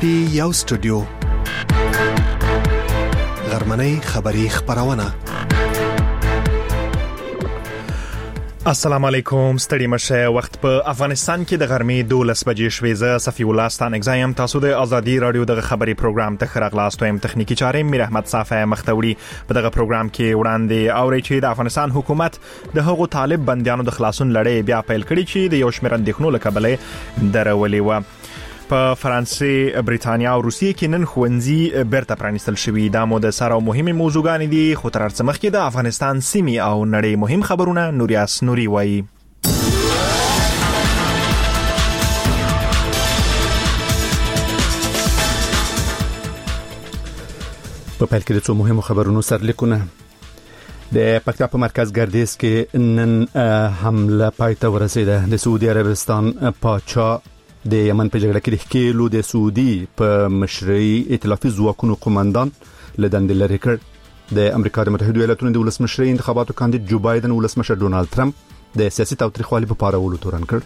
پټي یو سټوډیو غرمنۍ خبری خبرونه. السلام علیکم، ستړي مشه. وخت په افغانستان کې د غرمې 12 بجې شوې. زه صفی الله ستان اگزایم. تاسو د ازادي رادیو د خبري پروګرام ته خراغلاست وایم. تخنیکی چارې میر احمد صافه مختوړي. په دغه پروګرام کې وړاندې اوري چې د افغانستان حکومت د هغو طالب بنديانو د خلاصون لړۍ بیا پیل کړي چې د یو شمېر اندېښنو له کبله درولې و. په فرانسې، بریتانیا او روسیې کې نن ښوونځي بیرته پرانیستل شوي. دا مو د سره مهمه موضوعګانې دي، خو تر څه مخکې د افغانستان سیمې او نړۍ مهم خبرونه نوریاس نوري وایي. په پیل کې د څو مهمو خبرونو سرلیکونه. د پکتیا په مرکز ګردیز کې نن حمله پایته ورسېده. د سعودي عربستان پاچا د یمن په جګړه کې د ښکېلو د سعودي په مشرۍ ائتلافي ځواکونو قومندان له دندې لرې کړ. د امریکا د متحده ایالاتونو د ولسمشرۍ انتخاباتو کاندید جو بایدن ولسمشر ډونالد ترامپ د سیاسي تاوتریخوالي په پارولو تورن کړ.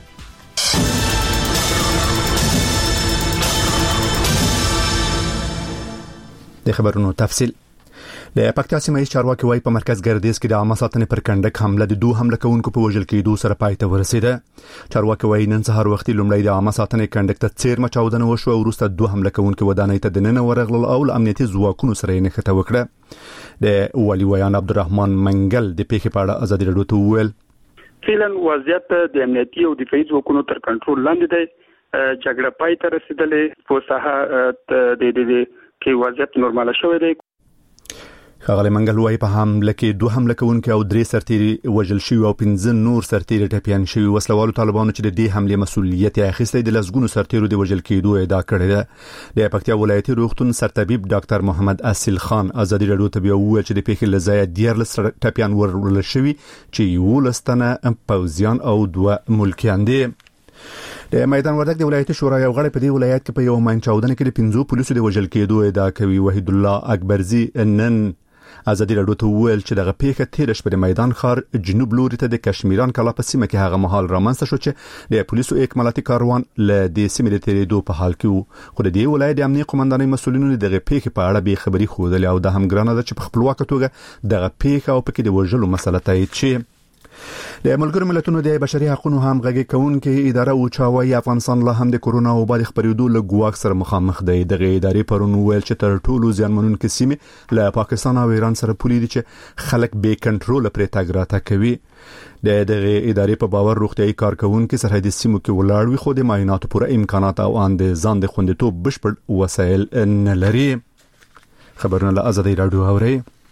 د خبرونو تفصیل. د پکتیا سیمه ییز چارواکي وايي په مرکز ګردیز کې د عامه ساتنې پر کنډک حمله د دوه حمله کوونکو په وژل کېدو سره پای ته ورسېده. چارواکي وايي نن سهار وختي لومړی د عامه ساتنې کنډک ته څیرمه چاودنه وشوه او وروسته دوه حمله کوونکو ودانۍ ته دننه ورغلل او امنیتي ځواکونو سره یې نښته وکړه. د والي ویان عبدالرحمن منګل د پیښې په اړه ازادي رادیو ته وویل: فعلا وضعیت د امنیتي او دفاعي ځواکونو تر کنټرول لاندې دی. جګړه پای ته رسیدلې، په ساحه د کې وضعیت نورمال شوی دی. ښاغلی منګل وايي په حمله کې دوه حمله کوونکي او 3 سرتیري وژل شوي او 15 نور سرتیري ټپیان شوي. وسلوالو طالبانو چې د دې حملې مسؤلیت یې اخیستی د لسګونو سرتیرو د وژل کېدو ادعا کړې ده. د پکتیا ولایتي روغتون سرطبیب ډاکټر محمد اصیل خان ازادي رادیو ته وویل چې د پیښې له ځایه 14 ټپیان وژل شوي چې 11 تنه پوځیان او 2 ملکیان دي. د میدان وردګ د ولایتي شورا یو غړی په دې ولایت کې په یو ماین چاودنه کې د 15 پولیسو د وژل کېدو ادعا کوي. وحید الله اکبرزی نن ازادي رادیو ته وویل چې دغه پیښه تیر شپه د میدان ښار جنوب لوري ته د کشمیران کلا په سیمه کې هغه مهال رامنځته شو چې د پولیسو اکمالاتي کاروان له دې سیمې د تیریدو په حال کې وو. خو د دې ولایت د امنیتي قومندانۍ مسؤلینو دغه پیښه په اړه به خبري خوده او د هم ګرانه ده چې په خپلواک توګه دغه پیښه او پکې د وژلو مسله تایید شي. د ملګرو ملتونو د بشري حقوقو همغږي کوونکې اداره اوچاوي افغانستان له هم د کورونا وبا د خپرېدو له ګواښ سره مخامخ دی. دغه ادارې پرون ویل چې تر ټولو زیانمنونکې سیمې له پاکستان او ایران سره پولې دي چې خلک بې کنټرول پرې تګ راتګ کوي. دغه ادارې په باور روغتيایي کارکونکو سرحدي سیمو کې ولاړ وي خو د معایناتو پوره امکانات او ځان د خوندیتوب بشپړ وسایل نه لري. خبرونه له ازادي رادیو اوري.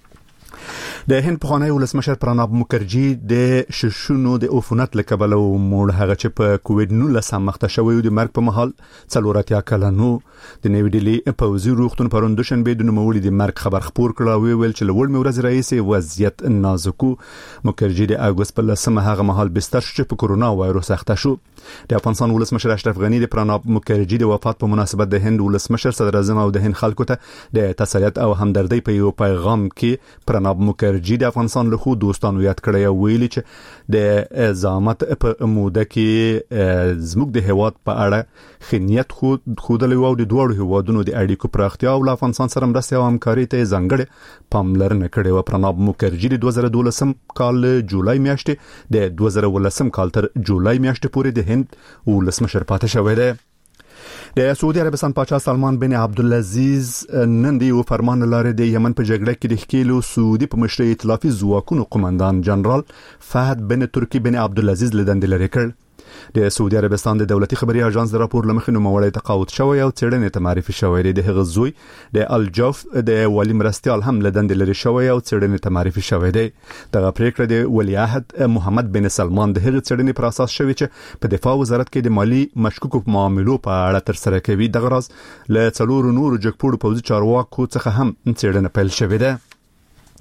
د هند پخوانی ولسمشر پراناب مکرجي د ششونو د عفونت له کبله مړ. هغه چې په کووډ 19 مخته شوی د مرګ په محل 40 کلنو. د نوې ډیلی پوځي روغتون پرون دوشنبه د نوموړي د مرګ خبر خپور کړ او ویل چې لوړ ورځ رئیس وضعیت نازکو. مکرجي د اگست په 10 هغه محل بستر شو چې په کورونا وایروس اخته شو. د افغانستان ولسمشر اشرف غنی د پراناب مکرجي د وفات په مناسبت د هند ولسمشر صدر اعظم او د هند خلکو ته د تسلیت او همدردی په یو پیغام کې پراناب مکرجي د افغانستان له خو دوستانو یاد کړی او ویلي چې د ضمانت په موده کې زموږ د هیواد په اړه خنیت خودلې او د دوه هیوادونو د اړیکو پراختیا او افغانستان سره مرسته او همکاري ته ځانګړې پاملرنه کړې و. پراناب مکرجي د 2012 کال جولای میاشتې د 2013 کال تر جولای میاشتې پورې د هند ولسمشر پاتې شوی دی. د سعودي عربستان پاچا سلمان بن عبدالعزیز نن دی فرمان لاره د یمن په جګړه کې د ښکېلو سعودي په مشرۍ ائتلافي ځواکونو قومندان جنرال فهد بن ترکی بن عبدالعزیز له دندې لرې کړ. د سعودي عربستان د دولتي خبري اژانس د راپور لمخې نوموړی تقاعد شوی او څېړنې ته معرفي شوی دی. د هغه زوی د الجوف د والي مرستيال هم له دندې لرې شوی او څېړنې ته معرفي شوی دی. دغه پریکړه د ولیعهد محمد بن سلمان د هغه څېړنې پر اساس شوی چې په دفاع وزارت کې د مالی مشکوکو معاملو په اړه تر سره کوي. دغه راز له څلورو نورو جګپوړو پوځي چارواکو څخه هم څېړنه پیل شوې ده.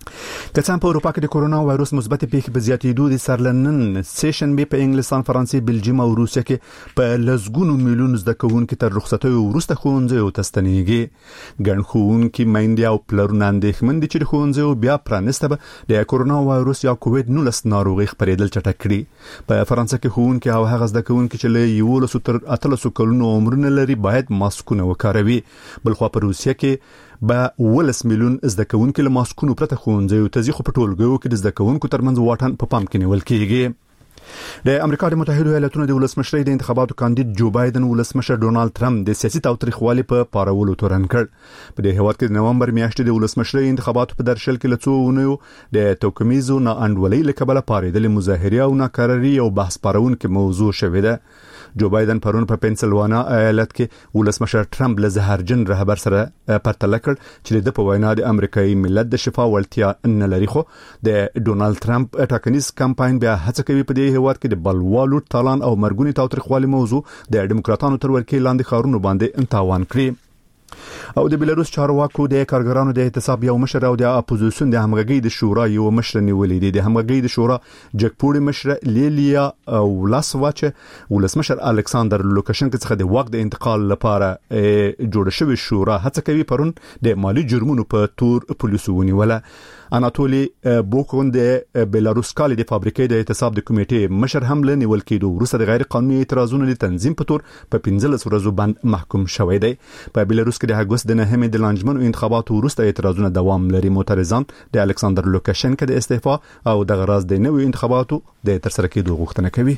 که څنګه په اروپا کې د کورونا وایروس مثبت پیښې په زیاتېدو دي سرلنن سیشن به په انګلستان، فرانسې، بلجیم او روسیه کې په لسګونو میلیون زده کوونکو تر رخصتۍ وروسته ښوونځیو ته ستنېږي. ګڼ ښوونکي میندې او پلرونه اندېښمن دي چې د ښوونځیو بیا پرانیسته به د کورونا وایروس یا کووډ-19 ناروغي خپرېدل چټک کړي. په فرانسه کې ښوونکي او هغه زده کوونکي چې له 11 تر 18 کلونو عمرونه لري باید ماسکونه وکاروي. بلخوا په روسیه کې به 10 میلیون زده کوونکي له ماسکونو پرته ښوونځیو ته ځي، خو په ټولګیو کې د زده کوونکو ترمنځ واټن په پام کې نیول کېږي. د امریکا د متحده ایالاتونو د ولسمشر د انتخاباتو کاندید جو بایدن ولسمشر ډونالد ټرمپ د سیاسي تاوتریخوالي په پارولو تورن کړ. په دې هیواد کې د نومبر میاشتې د ولسمشر انتخاباتو په درشل کې له څو اونیو د توکمیزو ناانډولۍ له کبله پارېدلې مظاهرې او ناکراري او بحث پارونکې موضوع شوې ده. جو بایدن پرون په پنسلوانیا ایالت کې ولسمشر ټرمپ له زهرجن رهبر سره پرتله کړ چې د په وینا د امریکایي ملت د شفا وړتیا نه لري، خو د ډونالد ټرمپ ټاکنیز کمپاین بیا هڅه کوي په دې هیواد کې د بلوالو تالان او مرګونی تاوتریخوالي موضوع د ډیموکراتانو تر ورکې لاندې خارونو باندې تاوان کړي. او د بیلاروس چارواکو د کارګرانو د احتساب یو مشر او د اپوزیسیون د همغږي د شورا یو مشر نیولې دي. د همغږي د شورا جګپوړي مشر لیلیا ولاسواچ ولسمشر الکساندر لوکاشنکو څخه د وخت د انتقال لپاره جوړ شوی شورا هڅه کوي پرون د مالی جرمونو په تور پولیسو ونیوله. اناتولی بوکون د بیلاروس کالي د فابریکې د احتساب د کمیټې مشر هم له نیول کېدو وروسته د غیر قانوني اعتراضونو د تنظیم په تور په 15 ورځو باندې محکوم شوی دی. په بیلاروس کې د اګوست د 9 د لانجمنو انتخاباتو وروسته اعتراضونه دوام لري. معترضان د الکساندر لوکاشنکو د استعفا او د غراز د نوي انتخاباتو د ترسره کېدو غوښتنه کوي.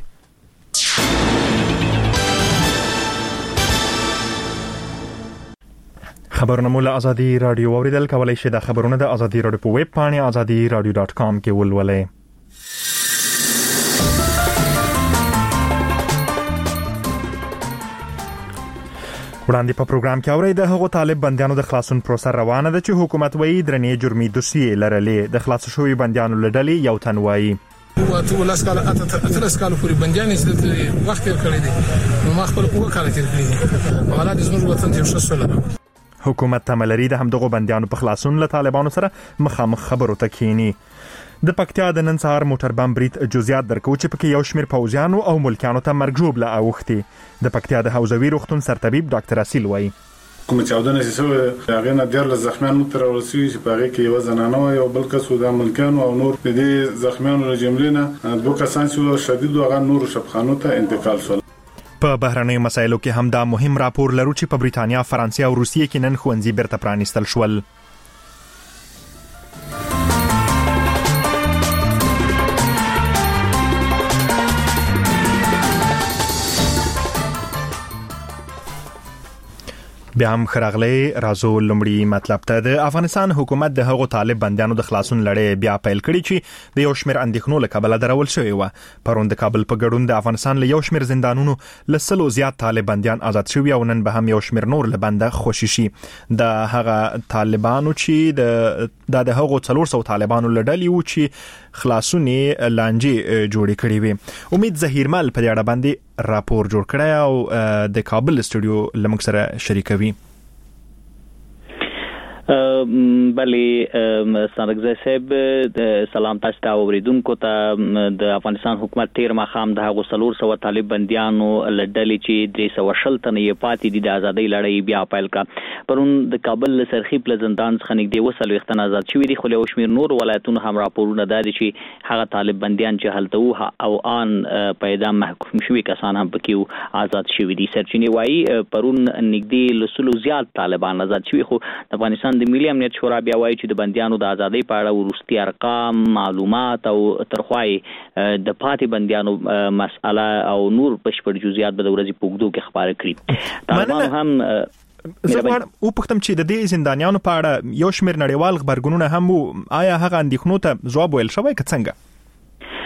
خبرونه مول ازادي رادیو اوریدل کولای شي د خبرونه د ازادي رادیو په ویب پاڼه azadiradio.com کې ولولئ. وړاندې په پروګرام کې اورئ د هغو طالب بنديانو د خلاصون پروسه روانه ده چې حکومت وایي درنې جرمي دوسیې لرلې. د خلاص شوی بنديانو لړلې یو تن وایي ټول اسکال پوری بنديان چې وخت کړی دي نو ما خپل وکاله تیر کړی او حالات زموږ وطن ته شوسله. حکومت تملري د همدغه بنديانو په خلاصون له طالبانو سره مخامخ خبرو ته کینی. د پکتیا د نن سهار موټر بم بریټ جزئیات درکو چې پکې یو شمیر پوځیانو او ملکیانو ته مرګ ژوبله اوختي. د پکتیا د حوزوي روغتون سرطبيب ډاکټر اصیل وایي کوم چې اودنه چې هغه نه ډیر له زخمیانو تر ورسوي چې په هغه کې یو زنانه او یو بل کس د ملکیانو او نور د دې زخمیانو له جملې نه دوه کسان چې شدید او هغه نور شفخانو ته انتقال شول. په بهرنۍ مسایلو کې هم دا مهم راپور لرو چې په بریټانیا، فرانسې او روسیې کې نن ښوونځي بیرته پرانیستل شول. بیا هم خراغلی رازو لمړی مطلب ته د افغانستان حکومت د هغو طالب بنديانو د خلاصون لړۍ بیا پیل کړي چې د یو شمیر اندېښنو له کبله درول شوی و. پرون د کابل په ګډون د افغانستان له یو شمیر زندانونو له 100 زیات طالب بنديان آزاد شوي او نن به هم یو شمیر نور له بنده خوشي شي. د هغه طالبانو چې د هغو 400 طالبانو لړلې و چې خلاصونی لانجې جوړې کړې وي. امید زهیرمل په دې اړه باندې راپور جوړ کړی او د کابل استودیو لمک سره شریکوي. بلې سرګزی صاحب سلام تاسو ته اوریدونکو ته. د افغانستان حکومت تیر مخام د هغو 400 طالب بنديانو لړلې چې 320 تنه یې پاتې دي د ازادۍ لړۍ بیا پیل کړه. پرون د کابل سرخی پل زندان څخه نږدې 200 تنه آزاد شوي دي، خو له شمیر نور ولایتونو هم راپورونه دي چې هغه طالب بنديان چې هلته او ان په اعدام محکوم شوي کسان هم پکې آزاد شوي دي. سرچینې وایي پرون نږدې له 100 زیات طالبان آزاد شوي، خو د افغانستان د ملي امنیت شورا بیا وایي چې د بنديانو د ازادۍ په اړه وروستي ارقام، معلومات او ترخوای د پاتې بنديانو مسأله او نور بشپړ جزئیات به د ورځې په اوږدو کې خبره کړي. طالبان هم زه او پختم چې د دې زندانیانو په اړه یو شمیر نړیوال خبرګونونه هم آیا هغه اندېښنو ته ځواب ویل شوی که څنګه؟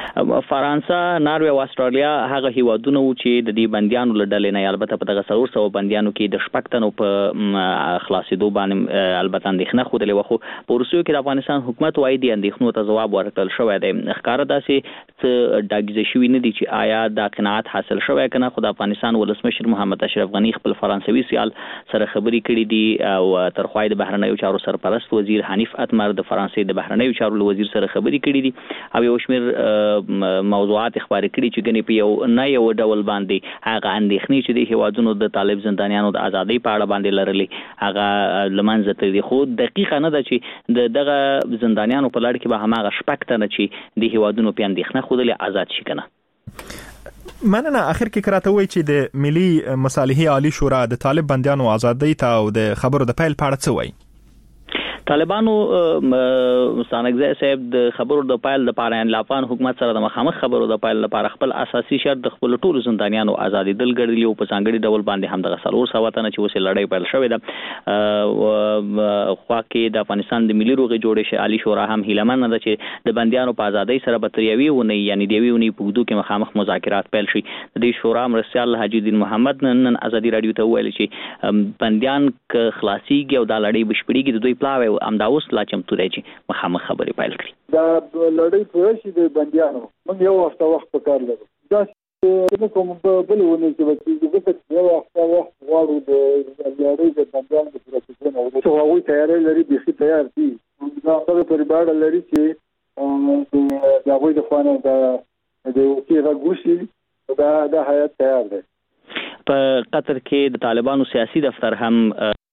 فرانسه، ناروې او استرالیا هغه هیوادونه و چې د دې بندیانو له ډلې نه البته په دغه 300 بندیانو کې د شپږتنو په خلاصېدو باندې البته اندېښنه خوده لري. خو په روسیو کې د افغانستان حکومت وايي د اندېښنو ته جواب ورکړل شوی دی. ښکاره داسې څه ډاګیزه شوی نه دي چې آیا دا قناعت حاصل شوی کنه. خو د افغانستان ولسمشر محمد اشرف غنی خپل فرانسوي سیال سره خبرې کړې دي او ترخوای د بهرنیو چارو سرپرست وزیر حنیف اتمر د فرانسې د بهرنیو چارو وزیر سره خبرې کړې دي او یو شمېر موضوعات خبرې کړي چې ګنې په یو ډول باندې هغه اندېښنې چې د هیوادونو د طالب زندانیانو د ازادۍ په اړه باندې لرلې هغه لمنځه تللي. خو دقیقه نه ده چې دغه زندانیانو په لړ کې به هماغه شپږتنه چې د هیوادونو په اندېښنه خوده آزاد شي کنه. مننه. اخر کې کراته وای چې د ملي مصالحې عالی شورا د طالب بندیانو ازادۍ ته او د خبرو د پیل پاړه څه وای؟ طالبانو ستانګزی صاحب د خبرو د پایل لپاره ان افغان حکومت سره د مخامخ خبرو د پایل لپاره خپل اساسي شرط د خپل ټولو زندانیانو ازادي دل ګرځي او په ځانګړي ډول باندې هم د 300 تنه چې وسه لړۍ پیل شوې ده. خو کې د افغانستان د ملي روغې جوړې عالی شورا هم هیلمن ده چې د بندیانو په ازادۍ سره به تریوي ونی یعنی دیوي ونی په دوه کې مخامخ مذاکرات پیل شي. د دې شورا مرستيال حاجی الدین محمد نن ازادي رادیو ته ویل چې بندیان ک خلاصيږي او د لړۍ بشپړيږي د دوی پلاوي امدا اوس لا چمتو دی چې مخامخ خبرې پیل کړي. دا لړۍ پوره شي د بندیانو موږ یو هفته وخت پکار لرو. دا چې کوم بل ونه چې د یو هفته وخت غواړو د لړۍ د بندیانو د پروسې او څه هغه تیاری لري به تیار دي. دا هغه پرباړه لري چې د هغه د خوانه د وکیل غوښي دا حیات تیار دی. په قطر کې د طالبانو سیاسي دفتر هم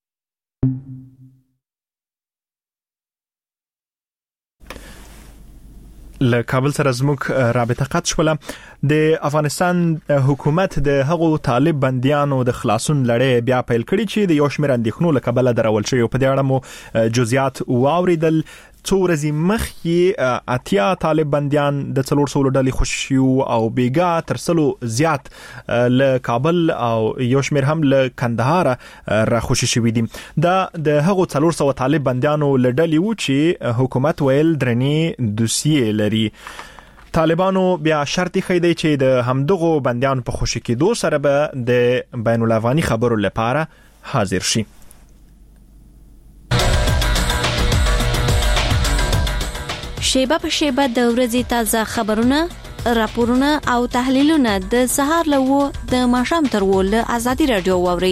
له کابل سره زموږ رابطه قطع شوله. د افغانستان حکومت د هغو طالب بندیانو د خلاصون لړۍ بیا پیل کړي چې د یو شمېر اندېښنو له کبله درول شوی. په دې اړه مو جزئیات واوریدل. څو ورځې مخکې اتیا طالب بندیان د 400 ډلې خوشي او بیګا تر 100 زیات له کابل او یو شمېر هم له کندهار را خوشي شوي دي. دا د هغو 400 طالب بندیانو له ډلې و چې حکومت ویل درنې دوسیې لري. طالبانو بیا شرط خېدی چې د همدغو بندیانو په خوشي کېدو سره به د بین الافغاني خبرو لپاره حاضر شي. شیبه په شیبه د ورځې تازه خبرونه، راپورونه او تحلیلونه د سهار له د ماښام تر له ازادي رادیو واوري.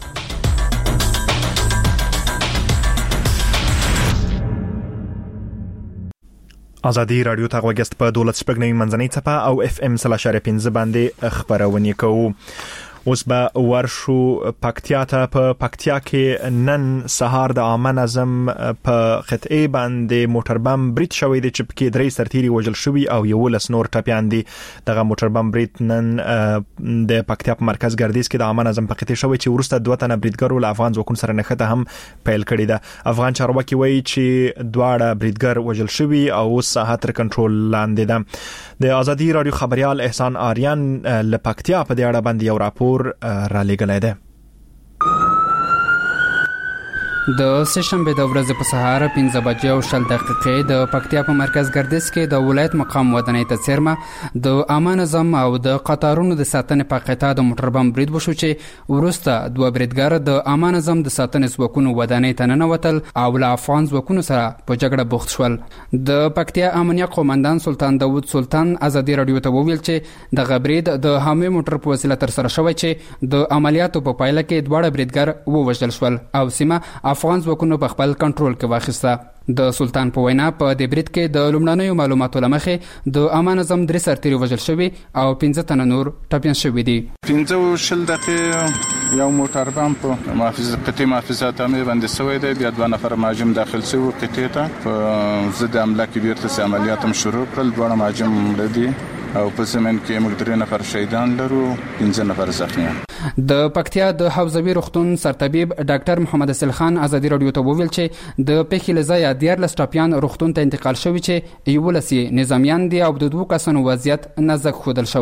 ازادي رادیو ته غوښتل په 12 منځنۍ صفه او FM 3.5 باندې خبرونه کوو. اوس به ورشو پکتیا ته. په پکتیا کې نن سهار د عامه نظم په قطعه باندې موټر بم بریټ شوی دی چې پکې 3 سرتیري وژل شوی او 11 نور ټپیان دي. دغه موټر بم بریټ نن د پکتیا په مرکز ګردیز کې د عامه نظم په قطعه شوی چې ورسته 2 تنه بریټګرو له افغان ځواکونو سره نښته هم پیل کړی ده. افغان چارواکي وایي چې دواړه بریټګر وژل شوی او اوس ساحه تر کنټرول لاندې ده. د ازادي رادیو خبريال احسان آریان له پکتیا په دې اړه باندې یو راپور را لګلای دی. د سهشنبه د ورځې په سهار 15:10 د پکتیا په مرکز ګردیز کې د ولایت مقام ودانۍ ته څیرمه د عامه نظم او د قطارونو د ساتنې په قطعه د موټر بم برید وشو چې ورسته 2 بریدګر د عامه نظم د ساتنې ځواکونو ودانۍ ته ننوتل او له افغان ځواکونو سره په جګړه بوخت شول. د پکتیا امنیه قومندان سلطان داوود سلطان ازادي رادیو ته وویل چې د غبرید د حامي موټر په وسیله تر سره شوی چې د عملیاتو په پایله کې 2 بریدګر ووژل شول او سیمه افغان ځواکونو په خپل کنټرول کې واخیسته. د سلطان په وینا په دې برید کې د لومړنیو معلوماتو لمخې د عامه نظم 3 سرتیري وژل شوي او 15 تنه نور ټپیان شوي دي. 15 دقیقې یو موټر بم په محافظات امنیه باندې شوی دی. بیا 2 نفر مهاجم داخل شوي قطعه ته په ضد حمله کې بیرته عملیات هم شروع کړل. 2 مهاجم مړه دي او په زمين کې موږ 3 نفر شهیدان لرو، 15 نفر زخمیان. د پکتیا د حوزوي روغتون سرطبيب ډاکټر محمد اسل خان ازادي رادیو ته وویل چې د پیښې لزایا 14 ټپیان روغتون ته انتقال شوی چې 11 نظامیان دي او د 2 کسانو وضعیت نازک ښودل شوی.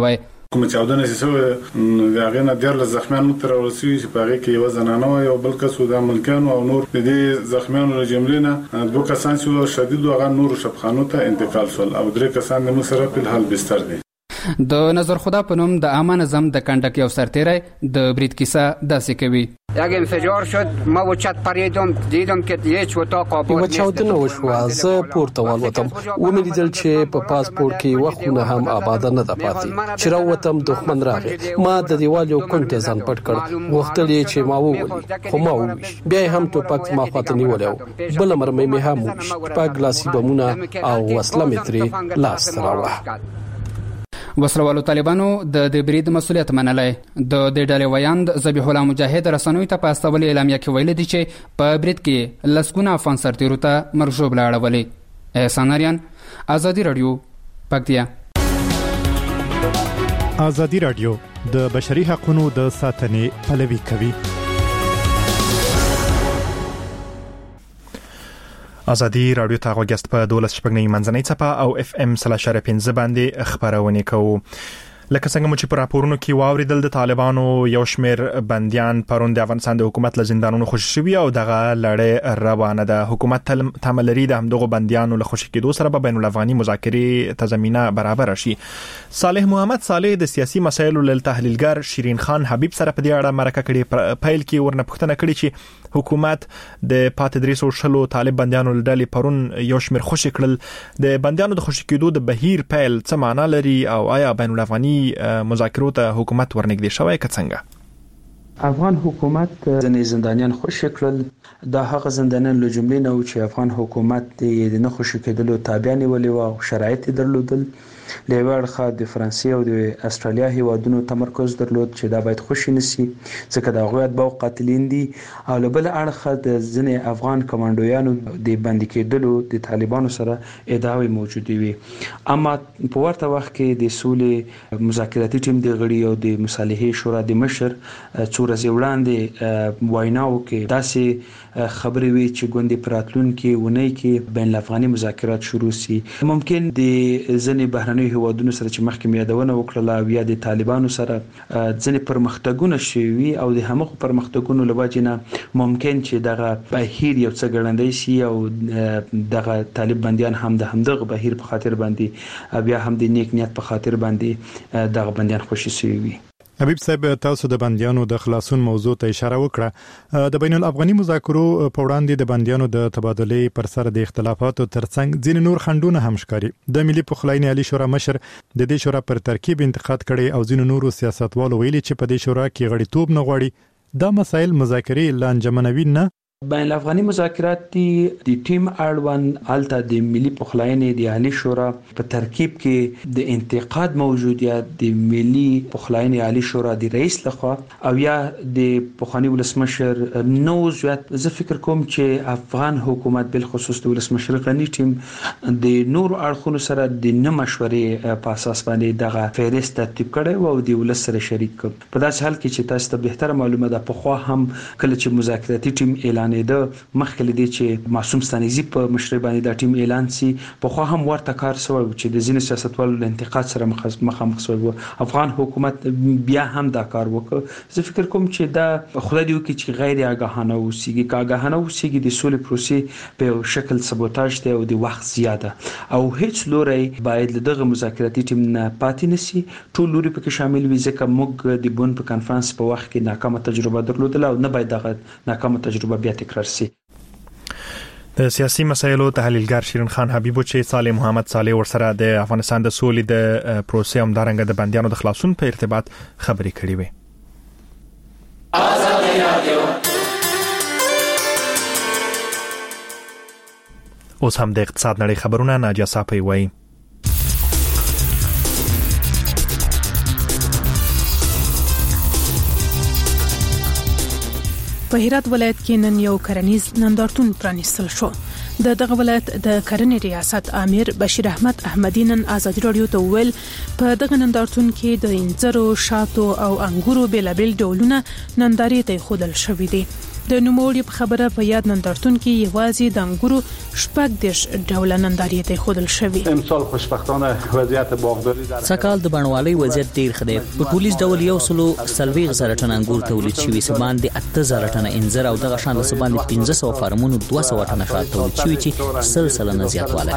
کوم چاودنه چې دا غنه ډېر زخمیان متراول شوی چې په هغه کې یو زنانه او بل کس د ملکان او نور د دې زخمیانو له جملې دوه کسان چې شدید او هغه نور شفخانو ته انتقال شول او درې کسان د مصر په حال بستر دي. د نظر خدا په نوم د امان اعظم د کنډک یو سرتیری د برید کیسه داسې کوي. یک انفجار شد، ما و چت پریدم، دیدم که هیچ اتاق آباد نیست. چاودنه وشوه، زه پورته والوتم، ومې لیدل چې په پاسپورت کې یوه خونه هم آباده نه ده پاتې. چې راووتم دښمن راغی، ما د دیوال یو کونج ته ځان پټ کړ، غوښتل یې چې ما وولي، خو ما وویش. بیا هم ټوپک ما خواته نیولی و، بله مرمۍ مې هم وویشت، ټوپک ګلاسي بمونه او وسله مې ترې لاسته راوړه. وسلوالو طالبانو د برید مسولیت منلای. د ډلې ویاند ذبیح الله مجاهد رسنوي ته په استول اعلامیه کې ویل دي چې په برید کې لسګونه افغان سرتیرو ته مرګ ژوبله اړولې. احسان اریان، ازادي رادیو، پکتیا. ازادي رادیو د بشري حقوقو د ساتنې پلوي کوي. ازادي رادیو ته غوښتل په 12 شپږنۍ منځنۍ چپه او FM 3.5 باندې خبرونه کوو. لکه څنګه مو چې په راپورونو کې واوریدل، د طالبانو یو شمېر بنديان پرون د افغانستان د حکومت له زندانونو خوشي شوي او دغه لړۍ روانه ده. حکومت تمه لري د همدغو بنديانو له خوشي کېدو سره به بین الافغاني مذاکرې ته زمينه برابر شي. صالح محمد صالح د سیاسي مسایلو له تحلیلګر شیرین خان حبیب سره په دې اړه مرکه کړې. پیل کې ورنه پوښتنه کړې چې حکومت د پات درې سو شلو طالب بنديانو له ډلې پرون یو شمېر خوشي کړل. د بنديانو د خوشي کېدو د بهیر پیل څه معنا لري او آیا بین الافغاني مذاکرو ته حکومت ورنږدې شوی که څنګه؟ افغان حکومت ځینې زندانیان خوشي کړل. دا هغه زندانیان له جملې نه و چې افغان حکومت د نه خوشي کېدلو تابع نیولې وه او شرایط یې درلودل. له یوه اړخه د فرانسې او د استرالیا هیوادونو تمرکز درلود چې دا باید خوشي نشي ځکه د هغوی اتباع قاتلین دي، او له بل اړخه د ځینې افغان کمانډویانو د بندي کېدلو د طالبانو سره ادعاوې موجودې وي. اما په ورته وخت کې د سولې مذاکراتي ټیم د غړي او د مصالحې شورا د مشر څو ورځې وړاندې ویناو کې داسې خبرې وي چې ګوندې په راتلونکي اونۍ کې بین الافغاني مذاکرات شروع سي. ممکن د ځینې بهرنیو هیوادونو سره چې مخکې یادونه وکړله او یا د طالبانو سره ځینې پرمختګونه شوي او د همغو پرمختګونو له وجې نه ممکن چې دغه بهیر یو څه ګړندی سي او دغه طالب بندیان هم د همدغه بهیر په خاطر باندې بیا هم د نیک نیت په خاطر باندې دغه بندیان خوشي شوي وي. حبیب صاحب، تاسو د بنديانو د خلاصون موضوع ته اشاره وکړه. د بین الافغاني مذاکرو په وړاندې د بنديانو د تبادلې پر سر د اختلافاتو ترڅنګ ځینې نور خنډونه هم ښکاري. د ملي پخلاینې عالی شورا مشر د دې شورا پر ترکیب انتقاد کړي او ځینې نورو سیاستوالو ویلي چې په دې شورا کې غړیتوب نه غواړي. دا مسایل مذاکرې لانجمنوي نه. بین الافغاني مذاکرات د ټیم اړوند الته د ملي پخلاینې د عالی شورا په ترکیب کې د انتقاد موجودیت د ملي پخلاینې عالی شورا د رئیس لخوا او یا د پخوانی ولسمشر نو زیات. زه فکر کوم چې افغان حکومت بل خصوص د ولسمشر غنی ټیم د نور اړخونو سره د نه مشورې په اساس باندې دغه فهرست ترتیب کړي او د ولس سره شریک کړ. په داسې حال کې چې تاسو ته بهتره معلومه ده په خوا هم کله چې مذاکراتي ټیم اعلان د مخکې لدی چې معصوم ستانیزي په مشرۍ باندې د ټیم اعلان سي په خو هم ورته کار سوی چې د ځینې سیاستوالو له انتقاد سره مخامخ سوی. افغان حکومت بیا هم دا کار وکړ. زه فکر کوم چې دا خدای دی وکړي چې غیر آگاهانه اوسېږي. که آگاهانه اوسېږي د سولې پروسې په یو شکل سبوتاژ دی او د وخت زیاده او هیڅ لوري باید دغه مذاکراتي ټیم نه پاتې نشي. ټول لوري پکې شامل وي ځکه موږ د بون په کانفرنس په وخت کې ناکامه تجربه درلودله او نه باید دغه ناکامه تجربه بیا تکرار شي. د سیاسي مسایلو تحلیلګر شیرین خان حبیب چې صالح محمد صالح ورسره د افغانستان د سولې د پروسې هم دارنګ د بنديانو د خلاصون په ارتباط خبرې کړې وي. اوس هم د اقتصاد نړۍ خبرونه ناجیه صافی وایي. په هرات ولایت کې نن یو کرنیز نندارتون پرانیستل شو. دغه ولایت د کرنې ریاست امیر بشیر احمد احمدی نن ازادي رادیو ته ویل په دغه نندارتون کې د انځرو، شاتو او انګورو بیلابل ډولونه نندارې ته خودل شوې دي. د نوموړي په خبره په یاد نندارتون کې یوازې د انګورو شپږ دیش ډول نندارې ته خودل شوی. امسال خوشبختانه وضعیت باغداری در سکهال د بڼوالۍ وضعیت ډیر ښه دی. په ټولیز ډول 140 ټن انګور تولید شوي، سباند 8000 ټن انځر او دغه شان سباند 1500 فارمونو 200 ټن شات تولید شوي چې سلسله زیاتوالی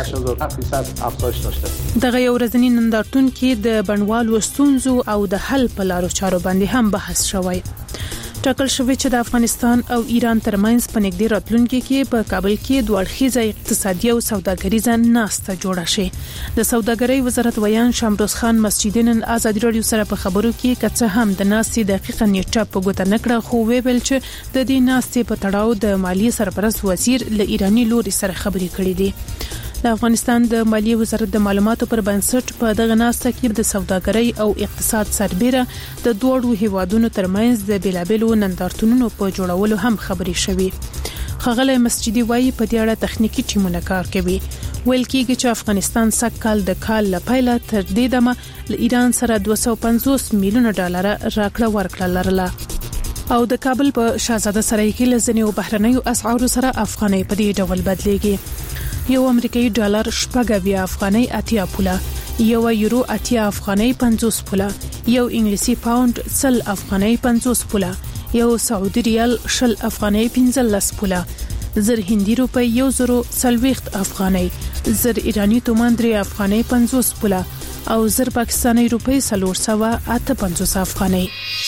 دغه یو ورځنی نندارتون کې د بڼوالو ستونزو او د حل په لارو چارو باندې هم بحث شوی. ټاکل شوی چې د افغانستان او ایران ترمنځ په نږدې راتلونکي کې په کابل کې دوه اړخیزه اقتصادي او سوداګریزه ناسته جوړه شي. د سوداګرۍ وزارت ویان شامروز خان مسجدي نن آزادي رادیو سره په خبرو کې کڅه هم د ناستې دقیقه نیټه په ګوته نکړه، خو ویل چې د دې ناستې په تړاو د مالیې سرپرست وزیر له ایرانی لوري سره خبرې کړې دي. د افغانستان د مالیې وزارت د معلوماتو پر بنسټ په دغه ناسته کې د سوداګرۍ او اقتصاد سربېره د دوړو هیوادونو ترمنځ د بیلابېلو نندارتونونو په جوړولو هم خبرې شوې. ښاغلی مسجدي وایي په دې اړه تخنیکی ټیمونه کار کوي. ویل کېږي چې افغانستان سږکال د کال لپاره تر دې دمه له ایران سره 250 میلیونه ډالر راکړه ورکړه لرله او د کابل په شاهزاده سرای کې لزنیو بهرنیو اسعارو سره افغانۍ په دې ډول بدلېږي. یو امریکایي ډالر 80 افغانۍ 80 پوله، یو یورو 80 افغانۍ 50 پوله، یو انګلیسي پاوند 100 افغانۍ 50 پوله، یو سعودي ریال 100 افغانۍ 15 پوله، زر هندي روپی 1040 افغانۍ، زر ایرانی تومان 3 افغانۍ 50 پوله او زر پاکستاني روپی 458 افغانۍ.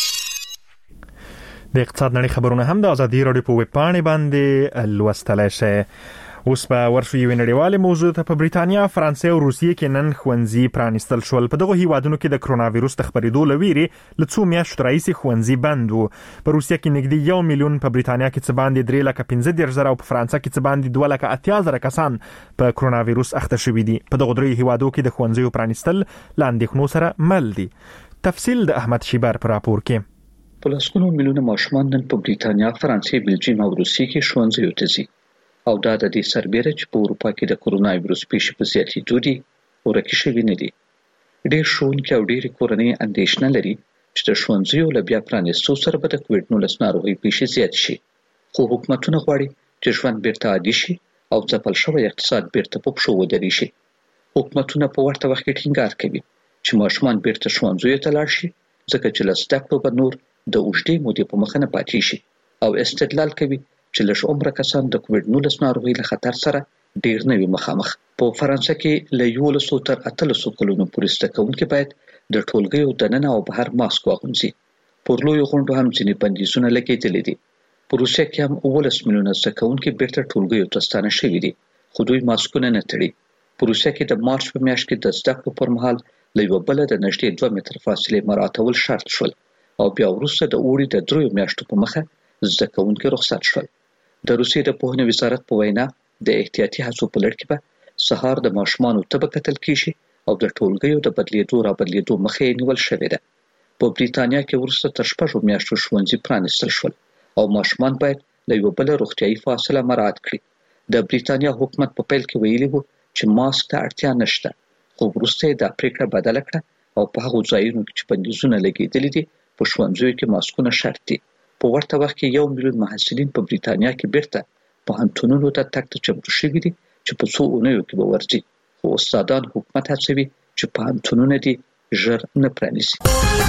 د اقتصاد نړۍ خبرونه هم د آزادي رادیو په ویب پاڼې باندې لوستلای شئ. اوس په ورشو یو نړیواله موضوع ته په بریتانیا، فرانسې او روسیې کې نن ښوونځي پرانیستل شول. په دغه هیوادونو کې د کرونا وایروس د خپرېدو لویري له څو میاشتو راهیسې ښوونځي بند وو. په روسیې کې نږدې 1 میلیون، په بریتانیا کې څه باندې 3,15,000 او په فرانسه کې څه باندې 2,80,000 کسان په کرونا وایروس اخته شوي دي. په دغه درې هیوادو کې د ښوونځیو پرانیستل له اندېښنو سره مل دي. تفصیل د احمد شیبر په راپور کې. په لسګونو میلیونه ماشومان نن په بریتانیا، فرانسې، بلجیم او روسیې کې ښوونځیو ته ځي او دا د دې سربېره چې په اروپا کې د کرونا وایروس پیښې په زیاتېدو دي ورکې شوي نه دي. ډېر ښوونکي او ډېرې کورنۍ اندېښنه لري چې د ښوونځیو له بیا پرانیستو سره به د کووډ-19 ناروغۍ پیښې زیاتې شي، خو حکومتونه غواړي چې ژوند بیرته عادي شي او ځپل شوی اقتصاد بیرته په پښو ودرېږي. حکومتونه په ورته وخت کې ټینګار کوي چې ماشومان بیرته ښوونځیو ته لاړ شي، ځکه چې له زده کړو به نور د اوږدې مودې په مخه نه پاتې شي، او استدلال کوي چې لږ عمره کسان د کووډ-19 ناروغۍ له خطر سره ډیر نه وي مخامخ. په فرانسه کې له 1100 تر 800 کلونو پورې زده کوونکي باید د ټولګیو دننه او بهر ماسک واغوندي. پر لویو غونډو هم ځینې بندیزونه لګېدلي دي. په روسیه کې هم 19 میلیونه زده کوونکي بیرته ټولګیو ته ستانه شوي دي، خو دوی ماسکونه نه تړي. په روسیه کې د مارچ په میاشت کې د زده کړو پر مهال له یوه بله د نږدې 2 متر فاصلې مراعاتول شرط شول او بیا وروسته د اوړي د 3 میاشتو په مخه زده کوونکي رخصت شول. د روسیې د پوهنې وزارت په وینا د احتیاطي هڅو په لړ کې به سهار د ماشومانو ته به کتل کیږي او د ټولګیو د بدلیدو را بدلیدو مخه یې نیول شوې ده. په بریتانیا کې وروسته تر 6 میاشتو ښوونځي پرانیستل شول او ماشومان باید له یوه بله روغتیایي فاصله مراعات کړي. د بریتانیا حکومت په پیل کې ویلي وو چې ماسک ته اړتیا نشته، خو وروسته یې دا پریکړه بدله کړه او په هغو ځایونو کې چې بندیزونه لګېدلي دي په ښوونځیو کې ماسکونه شرط دي. په ورته وخت کې 1 میلیون محصلین په بریتانیا کې بیرته پوهنتونونو ته تګ ته چمتو شوي دي چې په څو اونیو کې به ورځي، خو استادان حکومت هڅوي چې پوهنتونونه دې ژر نه پرانیسي.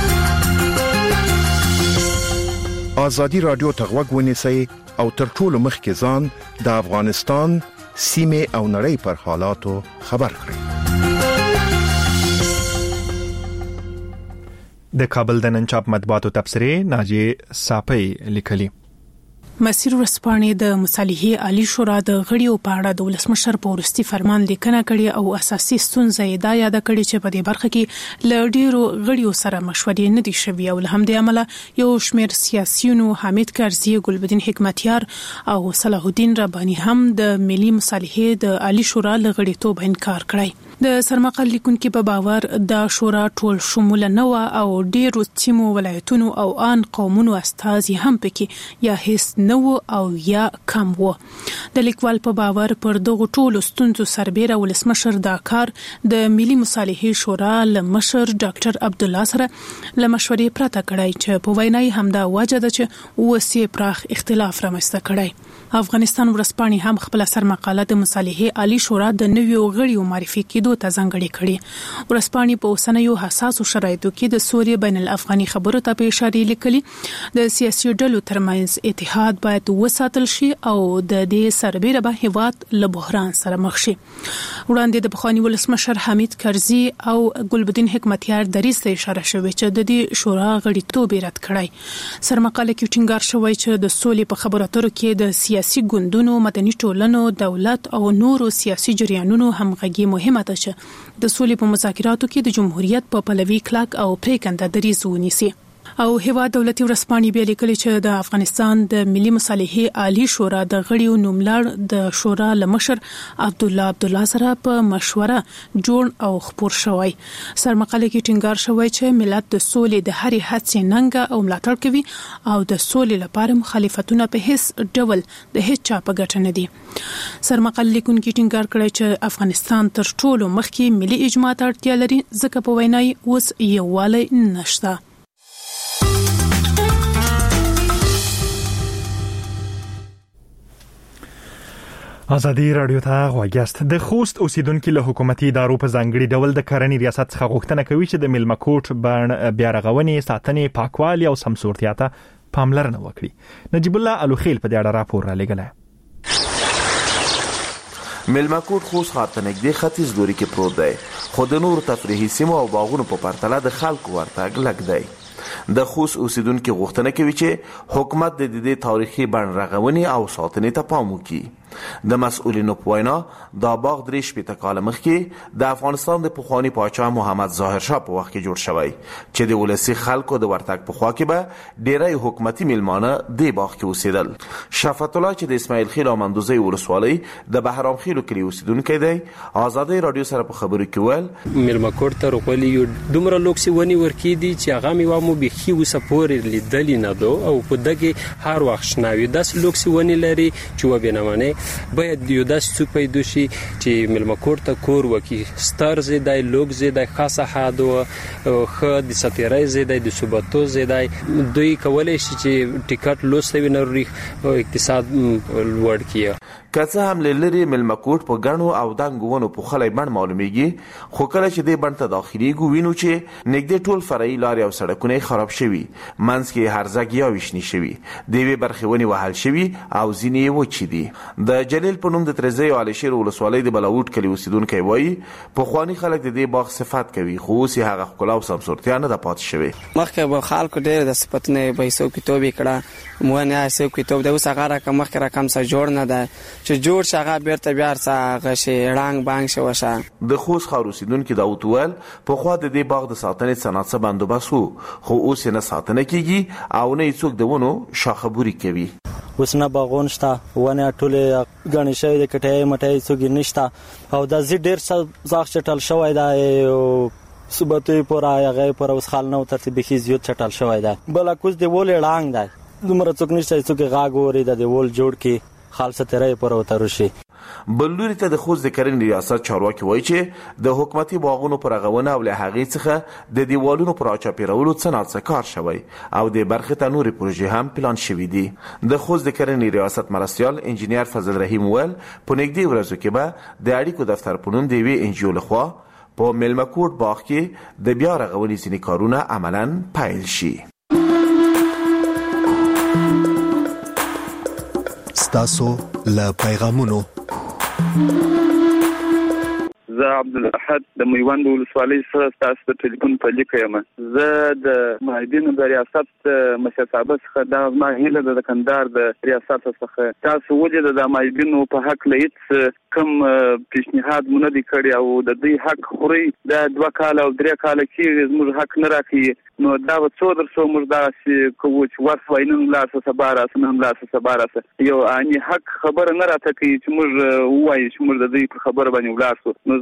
آزادي رادیو ته غوږ ونیسئ او تر ټولو مخکې ځان د افغانستان، سیمې او نړۍ پر حالاتو خبر کړئ. د کابل د نن چاپ مطبوعاتو تبصرې ناجیه صافی لیکلي. مسیر ورسپانې د مصالحې عالی شورا د غړیو په اړه د ولسمشر په وروستي فرمان لیکنه کړې او اساسي ستونزه یې دا یاد کړې چې په دې برخه کې له ډیرو غړیو سره مشورې نه دي شوي او له همدې امله یو شمېر سیاسيونو حامد کرزي، ګلبدین حکمتیار او صلاح الدین رباني هم د ملي مصالحې د عالی شورا له غړیتوب انکار کړی. د سرمقال لیکونکو په باور د شورا ټول شموله نه و او ډیرو سیمو ولایتونو او ان قومونو استازي هم پکې یا هیڅ نه و او یا کم و. د لیکوال په باور پر دغه ټولو ستونزو سربېره ولسمشر دا کار د ملي مصالحې شورا لمشر ډاکټر عبد الله سره لمشورې پرته کړای چې په وینای همدا وجه ده چې وسې پراخ اختلاف رامنځته کړای. افغانستان ورځپاڼې هم خپل سرمقاله د مصالحې عالی شورا د نویو غړیو معرفي کېدو ته ځانګړې کړې. ورځپاڼې په اوسنیو حساسو شرایطو کې د سوریې بین الافغاني خبرو ته په اشاره لیکلي د سیاسي ډلو ترمنځ اتحاد باید وساتل شي او د دې سربېره به هیواد له بحران سره مخ شي. وړاندې د بخوانی ولسمشر حمید کرزي او ګلبدین حکمتیار دریځ ته اشاره شوې چې د دې شورا غړیتوب رد کړای. سرمقاله کې ټینګار شوی چې د سولې په خبرو اترو کې د سیاسي ګوندونو، مدني ټولنو، دولت او نورو سیاسي جریانونو همغږي مهمه ده چې د سولې په مذاکراتو کې د جمهوریت په پلوي کلک او پریکنده دریځ ونیسي. او هیواد دولتي ورځپاڼې بیا لیکلي چې د افغانستان د ملي مصالحې عالی شورا د غړیو نوملړ د شورا لمشر عبد الله سره په مشوره جوړ او خپور شوی. سرمقاله کې ټینګار شوی چې ملت د سولې د هرې هڅې ننګه او ملاتړ کوي او د سولې لپاره مخالفتونه په هیڅ ډول د هیڅ چا په ګټه نه دي. سرمقاله لیکونکي ټینګار کړی چې افغانستان تر ټولو مخکې ملي اجماع ته اړتیا لري ځکه په وینای اوس یووالی نشته. ازادي رادیو ته غوښتل د خوست اوسیدونکو له حکومتي ادارو په ځانګړي ډول د کرنې ریاست څخه غوښتنه کوي چې د ملمکوټ بڼ بیا رغونې، ساتنې، پاکوالي او سمسورتیا ته پاملرنه وکړي. نجیب الله الوخیل په دې اړه راپور را لېږلی. ملمکوټ خوست خاطر نږدې ختیځ لوري کې پروت دی، خو د نورو تفریحي سیمو او باغونو په پرتله د خلکو ورتګ لږ دی. د خوست اوسیدونکو غوښتنه کوي چې حکومت د دې تاریخي بڼ رغونې او ساتنې ته پام وکړي. د مسؤلینو په وینا دا باغ 3 کال مخکې د افغانستان د پخوانی پاچا محمد ظاهر شاه په وخت کې جوړ شوی چې د ولسی خلکو د ورتګ په خوا کې به ډیری حکومتي میلمانه د باغ کې اوسېدل. شفت الله چې د اسماعیل خیل او مندوزي ولسوالۍ د بهرام خیل کلی اوسیدونکی دی، آزادي رادیو سره په خبرو کې ویل ملمکوټ ته روغلي دومره لوکسي ونی ورکی دي چې هغه می وامو بخي وسپورې لیدل نه دو او په دغه هر وخت شناوي داس لوکسي ونی لري چې وبینمنه باید یو داس څوک پیدا شي چې ملمکوټ ته کور وکي ستار زیدای لوګ زیدای خاصه حادو خ د سفیرای زیدای د صوباتو زیدای دوی کولای شي چې ټیکټ لوستوي نوري اقتصاد لوړ کیه. کڅه هم لری ملمکوټ په غنو او دنګونو په خلای بڼ معلومیږي، خو کله چې د بڼ ته داخلي ګوینو چې نګدې ټول فرعي لارې او سړکونه خراب شوي، منځ کې هرزګ یا وښنی شوي، د وی برخونی وهل شوي او ځینې وچې دي. د جلیل په نوم د ترزی او علي شیر ولسوالۍ د بلاوټ کلی اوسیدونکو وایي په خواني خلک د دې باغ صفات کوي، خو اوس هغه خپل او سمسورتیا نه د پات شوی. مخکې به خلکو ډېر د صفاتونه به سو کتاب کړه مونږ نه سو کتاب د اوس هغه رقم مخکې رقم سره جوړ نه ده چې جوړ شغه بیرته بیا څنګه شي رنگ بانګ شو شه. د خوست خاور اوسیدونکو د اوتوال په خوا د دې باغ د ساتنې صنعت بندوبست خو اوس نه ساتنه کیږي او نه څوک دونه شاخبوري کوي. اوس نه باغون شته ونه ټوله غنی شوی د کټای مټای څوک نشته او د زی ډیر ځاخ چټل شوی دا صوبته پر هغه پر اوس خال نو ترتیب خي زیات چټل شوی دا بل کوز دی ول ړانګ دی دومره څوک نشته څوک غاګوري د ول جوړ کی خالصه ترې پر وتر شي. بلوري ته د خوست د کرنې ریاست چارواکي وایي چې د حکومتي باغونو پر غوونه او له هغې څخه د دیوالونو پر اچاپیرولو څه کار شوی او د برخې ته نورې پروژې هم پلان شوي دي. د خوست د کرنې ریاست مرستیال انجینیر فضل رحیم ویل په نږدې ورځو کې به د اړیکو دفتر په نوم د یوې انجیو لخوا په ملمکوټ باغ کې د بیا رغونې ځینې کارونه عملاً پیل شي. ستاسو له پیغامونو زه عبدالاحد د میوند ولسوالۍ سره تاسو ته ټلیفون په لیکه یم. زه د مایدینو د ریاست مشر صاحب څخه دا ما هیله د کندهار د ریاست څخه تاسو ولې د مایدینو په حق لید کم پیشنهاد مونږ دي کړی او د دې حق خوري د 2 کال او 3 کال کې موږ حق نه راکې نو دا څو درسو موږ دا کوچ ورسوینن لاسه سبارا سنن لاسه سبارا یو اني حق خبر نه راته کوي چې موږ وایي چې موږ د دې خبر باندې ولاسو نو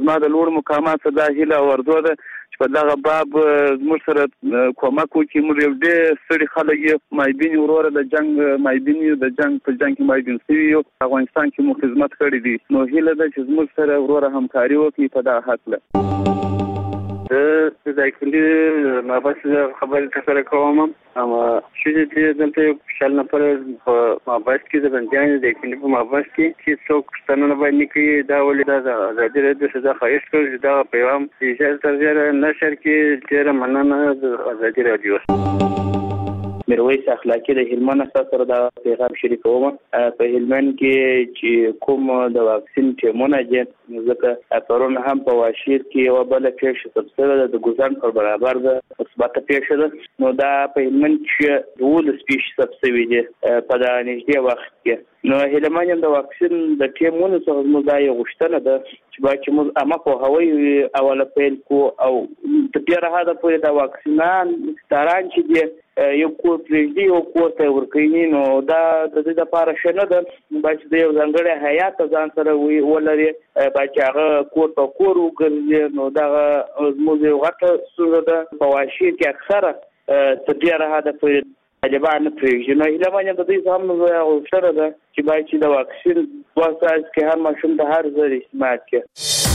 زما د لوړ مقامات دا هیله ورځو ده چې په دغه باب موږ سره کومک وکړي. موږ یو ډېر ستړي خلک یو مایبین وروره د جنگ مایبین یو د جنگ په جنگ کې مایبین شوي یو افغانستان کې مو خدمت کړی دي. نو هیله ده چې موږ سره وروره همکاري وکړي په دغه حق له داخلي مابس خبرې سره کوم. اما چې دلته شل نفر په مابس کې د بنديان د داخلي په مابس کې چې څوک ستنه باندې کې دا ولې دا آزادي رادیو څخه خواهش کوي دا پیغام چې تر نشر کې ډېر مننه د آزادي رادیو. میرویس اخلاقی د هلمند سره دا پیغام شریکوم. په هلمند کې چې کوم د واکسین ټیمونه دي ځکه پرون هم په واشیر کې یو بل پیښه تفصیل د ګوزان پر برابر ده مثبت پیښه ده. نو دا په هلمند کې ډول سپیش سبسوي دي په دا نږدې وخت کې. نو هلمند د واکسین د ټیمونو څخه موږ دا یو غوښتنه ده چې باید چې موږ اما په هوایي اوله پیل کو او د ډیره هدا په دا واکسینان تران چې دي یو کور پرېږدي او کور ته ورکوي. نو دا د دې لپاره ښه نه ده باید چې د یو ځانګړي هیات ځان سره ولري باید چې هغه کور په کور وګرځي. نو دغه زموږ یو غټه ستونزه ده په واشیر کې اکثره تر ډېره حده پورې طالبان نه پرېږدي. نو هیله باندې د دې هم غوښتنه ده چې باید چې د واکسین په اساس کې هر ماشوم د هر ځای استعمال کړي.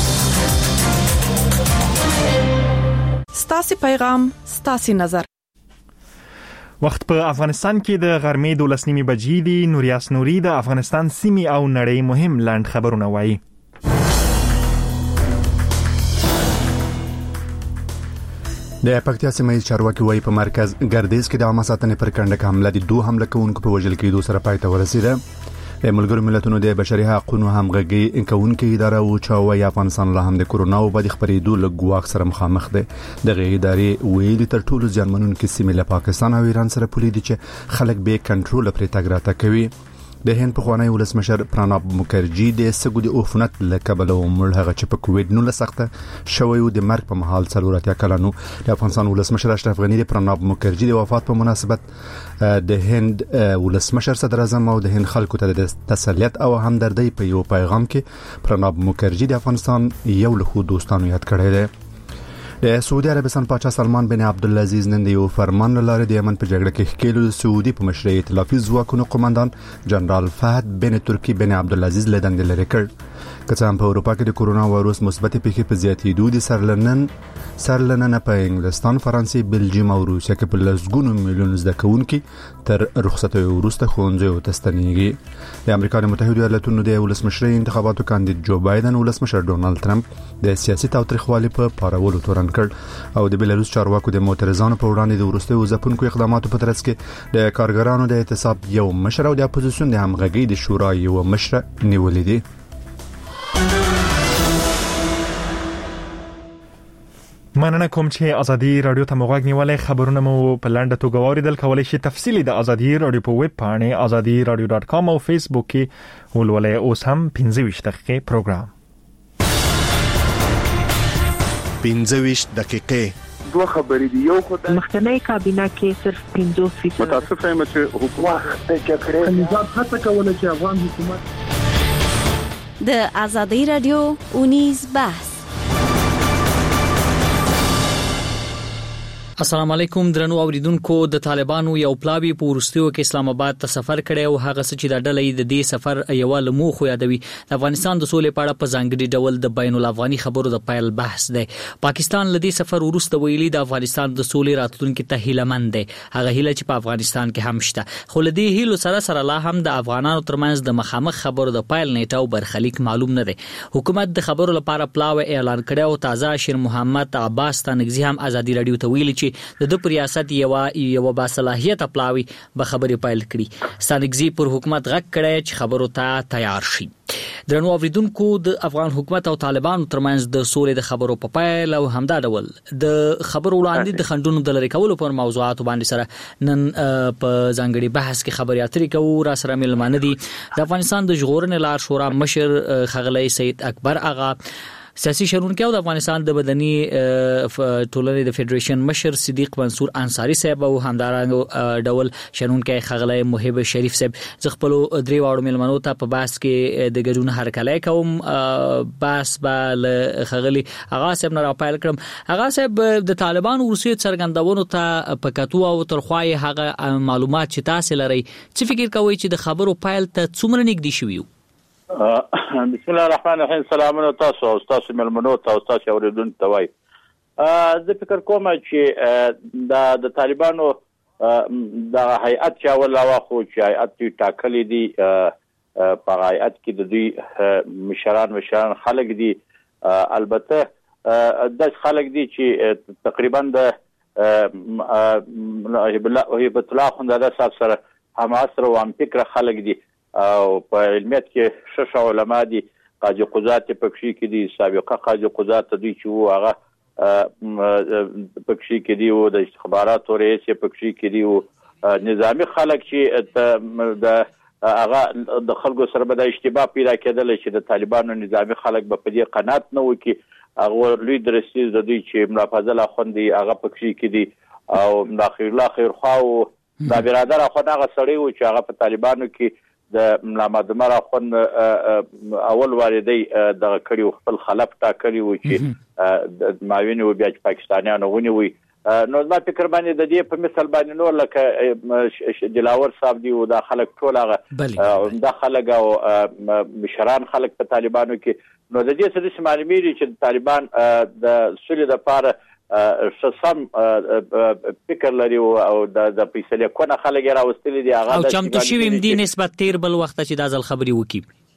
ستاسو پیغام ستاسو نظر. وخت په افغانستان کې د غرمې 12 بجې دي. نوریاس نوري د افغانستان سیمې او نړۍ مهم لاند خبرونه وایي. د پکتیا سیمې چارواکي وایي په مرکز ګردیز کې د عامه ساتنې پر کنډک حمله د 2 حمله کوونکو په وژل کېدو سره پای ته ورسیده. د ملګرو ملتونو د بشري حقوقو همغږي کوونکې اداره او چاوي افغانستان له هم د کورونا او بد خبرېدو له ګواښ سره مخامخ ده. دغه ادارې ویلي تر ټولو ځانمنونکو سیمې له پاکستان او ایران سره پولې دي چې خلک به کنټرول پرې تګ راته کوي. د هند په خوانی ولسمشر پراناب مکرجی د سګو د عفونت له کبله ومړ هغه چې په کووډ 19 سخته شوی د مرګ په محل څلورتیا کلنو. د افغانستان ولسمشر اشرف غنی د پراناب مکرجی د وفات په مناسبت د هند ولسمشر صدر اعظم او د هند خلکو ته د تسلیت او همدردی په یو پیغام کې پراناب مکرجی د افغانستان یو له خو دوستانو یاد کړی دی. د سعودي عربستان پاچا سلمان بن عبدالعزیز نن د یو فرمان لاره د یمن په جګړه کې ښکېلو سعودي په مشرۍ ائتلافي ځواکونو قومندان جنرال فهد بن ترکی بن عبدالعزیز له دندې لرې کړ. که څه هم په اروپا کې د کورونا وایروس مثبت پیښې په زیاتېدو دي سرلنن په انګلستان، فرانسې، بلجیم او روسیه کې په لسګونو میلیون زده کوونکي تر رخصتۍ وروسته ښوونځیو ته ستنېږي. د امریکا د متحده ایالاتونو د ولسمشرۍ انتخاباتو کاندید جو بایدن ولسمشر ډونالد ترامپ د سیاسي تاوتریخوالي په پارولو تورن کړ او د بیلاروس چارواکو د معترضانو په وړاندې د وروستیو ځپونکو اقداماتو په ترڅ کې د کارګرانو د اعتصاب یو مشر او د اپوزیسیون د همغږۍ د شورا یو مشر نیولې دي. مننه کوم چې ازادي رادیو ته موږ نیولې خبرونه مو په لاندې توګه اوریدل. کولای شئ تفصیلی د ازادي رادیو په ویب پاڼه azadiradio.com او فیسبوک کې ولولئ. اوس هم 15 دقیقې پروګرام 15 دقیقې دوه خبرې دي. یو خدای مخکنی کابینه کې صرف 50% متاسف یم چې حکومت د جګړې نظام هڅه کوله چې افغان حکومت د ازادي رادیو اونیز بحث. السلام علیکم درنو اوریدونکو. د طالبانو یو پلاوی په ورستیو کې اسلام آباد ته سفر کړي او هغه چې د ډلې د دې سفر یو لمو خو یادوي د افغانستان د سولې په اړه په ځانګړي ډول د بین الافغاني خبرو د پایل بحث دی. پاکستان لدی سفر ورسته ویلي د افغانستان د سولې راتلونکو ته هیلهمند دی. هغه هیله چې په افغانستان کې هم شته، خو لدی هیلو سره لا هم د افغانانو ترمنځ د مخامخ خبرو د پایل نیټه او برخلیک معلوم نه دی. حکومت د خبرو لپاره پلاوی اعلان کړی او تازه شیر محمد عباس تنگزی هم ازادي رادیو ته ویلي چې د ریاست یو باصلاحیت پلاوی به خبرې پایل کړي. ستانګزی پر حکومت غږ کړی چې خبرو ته تیار شي. درنو اوریدونکو د افغان حکومت او طالبانو ترمنځ د سولې د خبرو په پایل او همدا ډول د خبرو وړاندې د خندونو د لری کولو پر موضوعات باندې سره نن په ځانګړي بحث کې خبري اترې کوو. را سره ملمانه دي د افغانستان د ژغورنې لار شورا مشر خغلی سید اکبر اغا، سیاسي شرونکي او د افغانستان د مدني ټولنې د فدریشن مشر صدیق منصور انصاری صاحب او همدارنګ ډول شرونکي خغله محب شریف صاحب ز خپل درې واړو ملمنو ته په باس کې د ګډون هرکلای کوم باس بل خغلی اغا صاحب نه راپایل کړم. اغا صاحب د طالبان ورسي څرګندونو ته پکاتو او ترخوای هغه معلومات چې تاسو لري څه فکر کوئ چې د خبرو پایل ته څومره نږدې شوی؟ بسم الله الرحمن الرحیم. سلامونه تاسو او تاسو ملمنو ته او تاسو اوریدونکو ته وای. زه فکر کوم چې د طالبانو د هیئت چې اول واخو چې هیئت ټاکلې دي په هیئت کې د دوی مشران خلک دي. البته د خلک دي چې تقریبا د هیبت الله خونداده صاحب سره هم عصر او هم فکر خلک دي او په علمیت کې شش علما دي. قاضي قضات پکښې کې دي، سابقه قاضي قضات دي چې وو هغه پکښې کې دي، او د استخباراتو رئیس پکښې کې دي، او نظامی خلک چې د هغه د خلکو سره به د اشتباه پیدا کېدل چې د طالبانو نظامی خلک به په دې قناعت نه وکړي. هغه لوی درسیز د دوی چې ملا فضل اخوندي هغه پکښې کې دي، او ملا خیر الله خیرخوا او دا برادر اخوند هغه سړی و چې هغه په طالبانو کې د ملا مدمر اخوند اول واردی دغه کړي خپل خلف ټاکلي و چې ماوینه و بیا چې پاکستانیانو ونیوي. نو ما فکر باندې د دې په مثال باندې نور لکه دلاور صاحب دی او د خلک ټول هغه د خلک او مشران خلک په طالبانو کې. نو د دې څه معلومیږي چې طالبان د سولې لپاره سم فکر لري او د فیصله کونه خلک راوستلي دي هغه او چمتو شوی دي نسبت تیر بل وخت چې د ځل خبري وکي.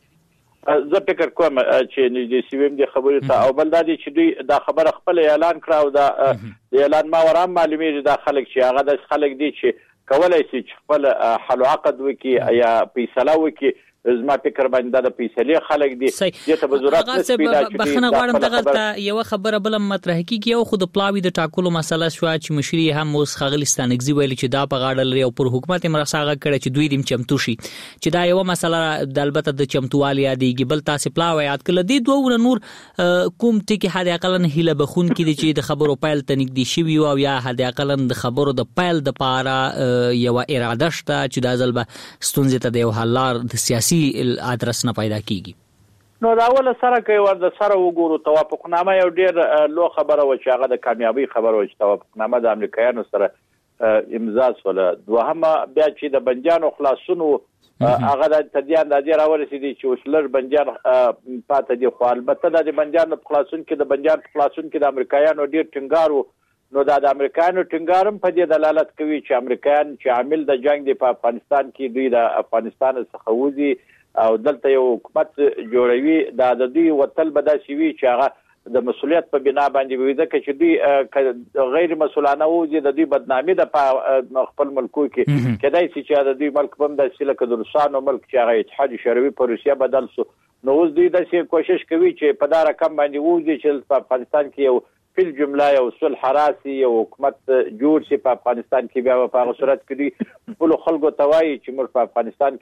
زه فکر کوم چې نږدې سویم دي خبرې ته، او بل دا دي چې دوی دا خبره خپل اعلان کړه او دا اعلان ما ورام معلومیږي دا خلک چې هغه د خلک دي چې کولای شي چې خپل حل عقد وکي یا فیصله وکي. زما فکر باندې د فیصله خلک دي چې ته بزرات پیدا شي. بخنه غواړم دغه یو خبره بل مطرح کیږي او خود پلاوی د ټاکلو مسله شو چې مشري هم اوس خغلستانګزي ویل چې دا په غاړه لري او پر حکومت مرساغه کړي چې دوی دیم چمتو شي چې دا یو مسله د البته د چمتوالي یادېږي. بل تاسو پلاوی یاد کړل دي دوه نور کوم ټکی حد اقلن هله بخون کې چې د خبرو پایل تنګدي شي او یا حد اقلن د خبرو د پایل د پاره یو اراده شته چې د ځل به ستونزې ته د یو حلار د سیاسي ادرس نه پیدا کیږي. نو دا ول سره کوي ور د سره وګورو توافقنامه یو ډیر لو خبره و چې هغه د کامیابی خبره و چې توافقنامه د امریکایانو سره امضا سوله. دوهمه بیا چې د بنجانو خلاصونو هغه د تدیان د دې راورسېدي چې وسلر بنجان پاتې دي، خو البته د بنجانو خلاصون کې د بنجان خلاصون کې د امریکایانو ډیر ټینګار. نو دا د امریکایانو ټینګارم په دې دلالت کوي چې امریکایان چې عامل د جنگ دی په افغانستان کې دوی د افغانستان څخه وځي او دلته یو حکومت جوړوي. دا د دوی وتل بداسي وي چې هغه د مسولیت په بنا باندې وي، ځکه چې دوی غیر مسؤلانه وځي د دوی بدنامي د خپل ملکو کې کدای چې د دوی ملک بم د سلک د روسانو ملک چې هغه اتحاد شوروي په روسیا بدل سو. نو اوس دوی د کوشش کوي چې په دا رقم باندې وځي چې په افغانستان کې یو فل جمله یو صلح راسي یو حکومت جوړ شي په افغانستان کې. بیا په هغه صورت کې ټول خلکو توای چې موږ په افغانستان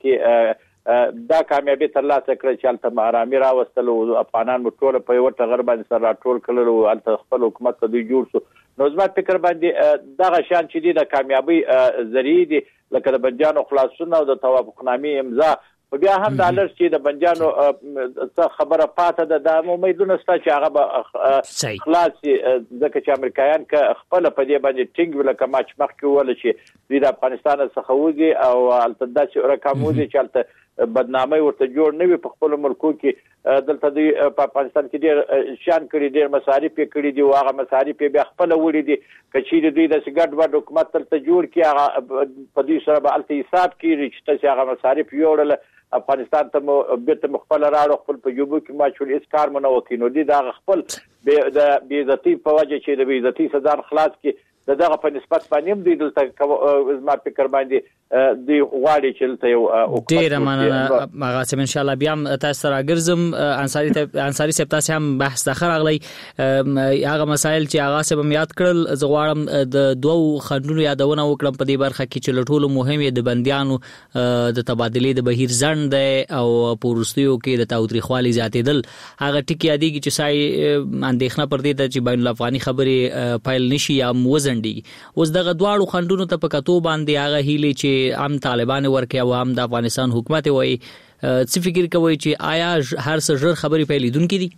کې دا کامیابی ترلاسه کړې چې البته آرامي راوستل او افغانان ټول په یو ټغر باندې سره ټول کړل او البته خپل حکومت ته دوی جوړ شو. نو زما فکر باندې دغه شان چې دی د کامیابی ذریعہ دی لکه د بنجانو خلاصون او د توافقنامې امضا. بیا هم د الر چې د بنجانو خبره پاته د امیدونه ستا چې هغه به خلاص ځکه چې امریکایان که خپل په دې باندې ټینګ ولکه ما چې مخکې وویل چې دوی د افغانستان څخه وځي او هلته داسې رقم وځي چې هلته بدنامۍ ورته جوړ نه وي په خپلو ملکو کې. دلته دوی په افغانستان کې ډېر شان کړي، ډېر مصارف یې کړي دي او هغه مصارف یې بیا خپله وړي دي. که چیرې دوی داسې ګډ وډ حکومت دلته جوړ کړي هغه په دوی سره به هلته حساب کېږي چې تاسې هغه مصارف یوړله افغانستان ته مو بیرته خپل راړو خپل په جوبو کې ما چول هیڅ کار مو نه وکړي. نو دي دا خپل د بې عزتۍ په وجه چې د بې عزتۍ څخه ځان خلاص کړي دغه په نسبت باندې دوی دلته زما فکر باندې دوی غواړي چې دلته یو ډیر مننه مغاسم ان شاء الله بیا تاسو سره ګرځم انصاری صاحب تاسو هم بحث ته خراغلی هغه مسایل چې هغه سبم یاد کړل زه غواړم د دوو خندونو یادونه وکړم په دې برخه کې چې لټول مهمه د بنديانو د تبادلې د بهیر ځند او پورستیو کې د تاوتریخوالي زیاتېدل هغه ټکی یادېږي چې سای اندېښنه پر دې چې بین الافغاني خبرې فایل نشي یا موزندي اوس دغه دواړو خندونو ته په کتو باندې هغه هیله چې عام طالبان ورکه او عام د افغانستان حکومت وایي څه فکر کوي چې آیا هر څه ژر خبرې پیلیدونکې دي؟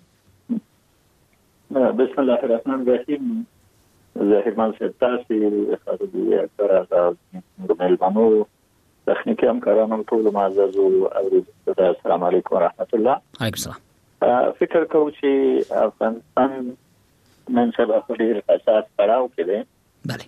بسم الله الرحمن الرحیم. ظاهر من تاسو خارجي اکثر ملمنو تخنیکی همکارانو ټول معزز او السلام علیکم ورحمت الله. علیکم السلام. فکر کوم چې افغانستان نن سبا په ډیر حساس پړاو کې دی. بله.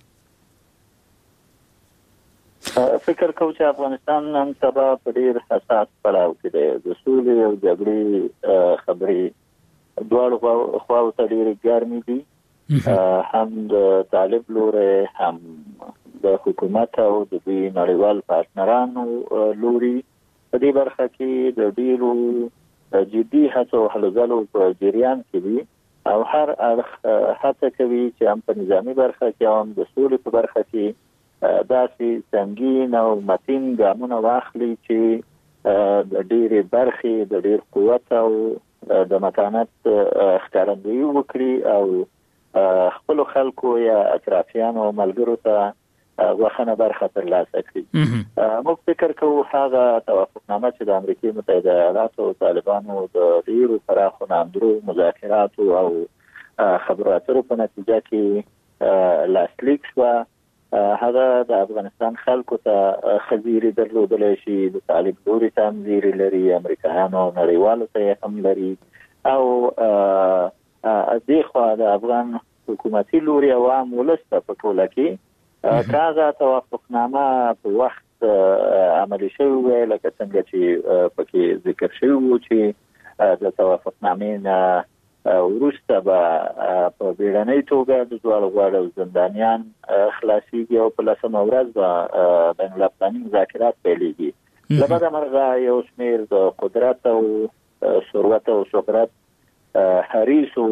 فکر کوم چې افغانستان نن سبا په ډیر حساس پړاو کې دی. د سولې او جګړې خبرې دواړو خواو ته ډیر ګرمې دي. هم د طالب لوري هم د حکومت او د دوی نړیوال پارتنرانو لوري په دې برخه کې د ډیرو جدي هڅو او هلو ځلو په جریان کې دي او هر اړخ هڅه کوي چې هم په نظامی برخه کې هم د سولې په برخه کې داسې سنگین او متین ګامونه واخلي چې د ډېرې برخې د ډېر قوت او د متانت ښکارندویي وکړي او خپل خلکو یا اطرافیانو او ملګرو ته وخنه برخه ترلاسه کړي. موږ فکر کوو هغه توافقنامه چې د امریکا متحده ایالاتو او طالبانو د ډېرو پراخو نامدرو مذاکراتو او خبرو اترو په نتیجه کې لاسلیک شوه هغه د افغانستان خلکو ته خزيري درلودلی شي د طالب لوري ته هم زیری لري امریکایانو او نړیوالو ته هم لري او دغه د افغان حکومتي لوري عوام ولسته په ټوله کې کاغه توافقنامه په وخت عملي شوی لکه څنګه چې پکې ذکر شوی و چې د توافقنامې نه وروسته به په بیړنۍ توګه د دواړو غواړو زندانیان خلاصيږي او په لسمه ورځ به بین الافغاني مذاکرات پیلېږي. له بده مرغه یو شمېر د قدرت او ثروت او شهرت حریصو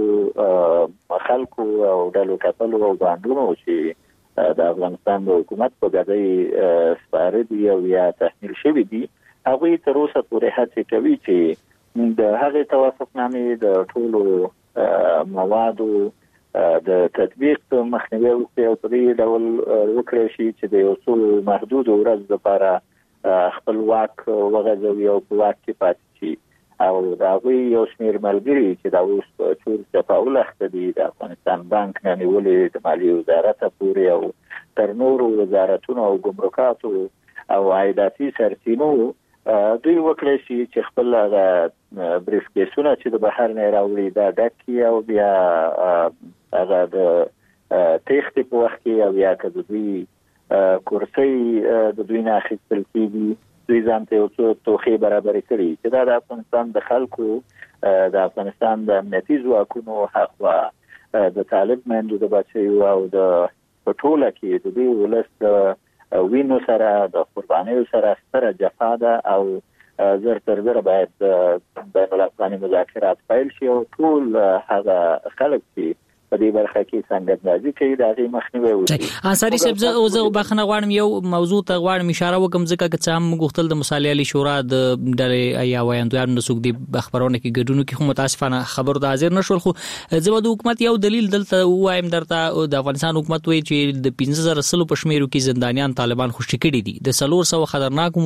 خلکو او ډلو کتلو او بانډونو چې د افغانستان د حکومت په ګډۍ سپاره دي او یا تحمیل شوي دي هغوی تر اوسه پورې هڅې کوي چې د هغې توافقنامې د ټولو موادو د تطبیق مخنیوي وکړي او په دې ډول وکړي شي چې د یو څو محدودو ورځو لپاره خپل واک وغځوي او په واک کې پاتې شي او د هغوی یو شمېر ملګري چې دا اوس په چور چپاول اخته دي د افغانستان بانک نه نیولې د مالیې وزارت پورې او تر نورو وزارتونو او ګمرکاتو او عایداتي سرچینو دوی وکړي شي چې خپل بریف کیسونه چې د بهر نه راوړي دا ډکې او بیا هغه د تېښتې په وخت کې او یا که د دوی کورسۍ د دوی نه اخیستل کېږي دوی ځان ته یو څو توخې برابرې کړي چې دا د افغانستان د خلکو د افغانستان د امنیتي ځواکونو هخوا د طالب میندو د بچیو او د په ټوله کې د دوی ولس د وینو سره د قربانیو سره ستره جفا ده او زر تر زر باید بین الافغاني مذاکرات پیل شي او ټول هغه خلک چې په دې برخه کې څنګه کوي دا غي مخنیوي وکړي. انصاری صاحب زه بخنه غواړم یو موضوع ته غواړم اشاره وکم ځکه چې هم غوښتل د مصالح علی شورا د ډلې یا وایندویانو د سوق دی خبرونه کې ګډونو کې خو متاسفانه خبر د حاضر نشول خو زه د حکومت یو دلیل دلته وایم درته د افغانستان حکومت وایي چې د 15000 سلو پښمیرو کې زندانیان طالبان خوشی کړي دي د 300 خطرناک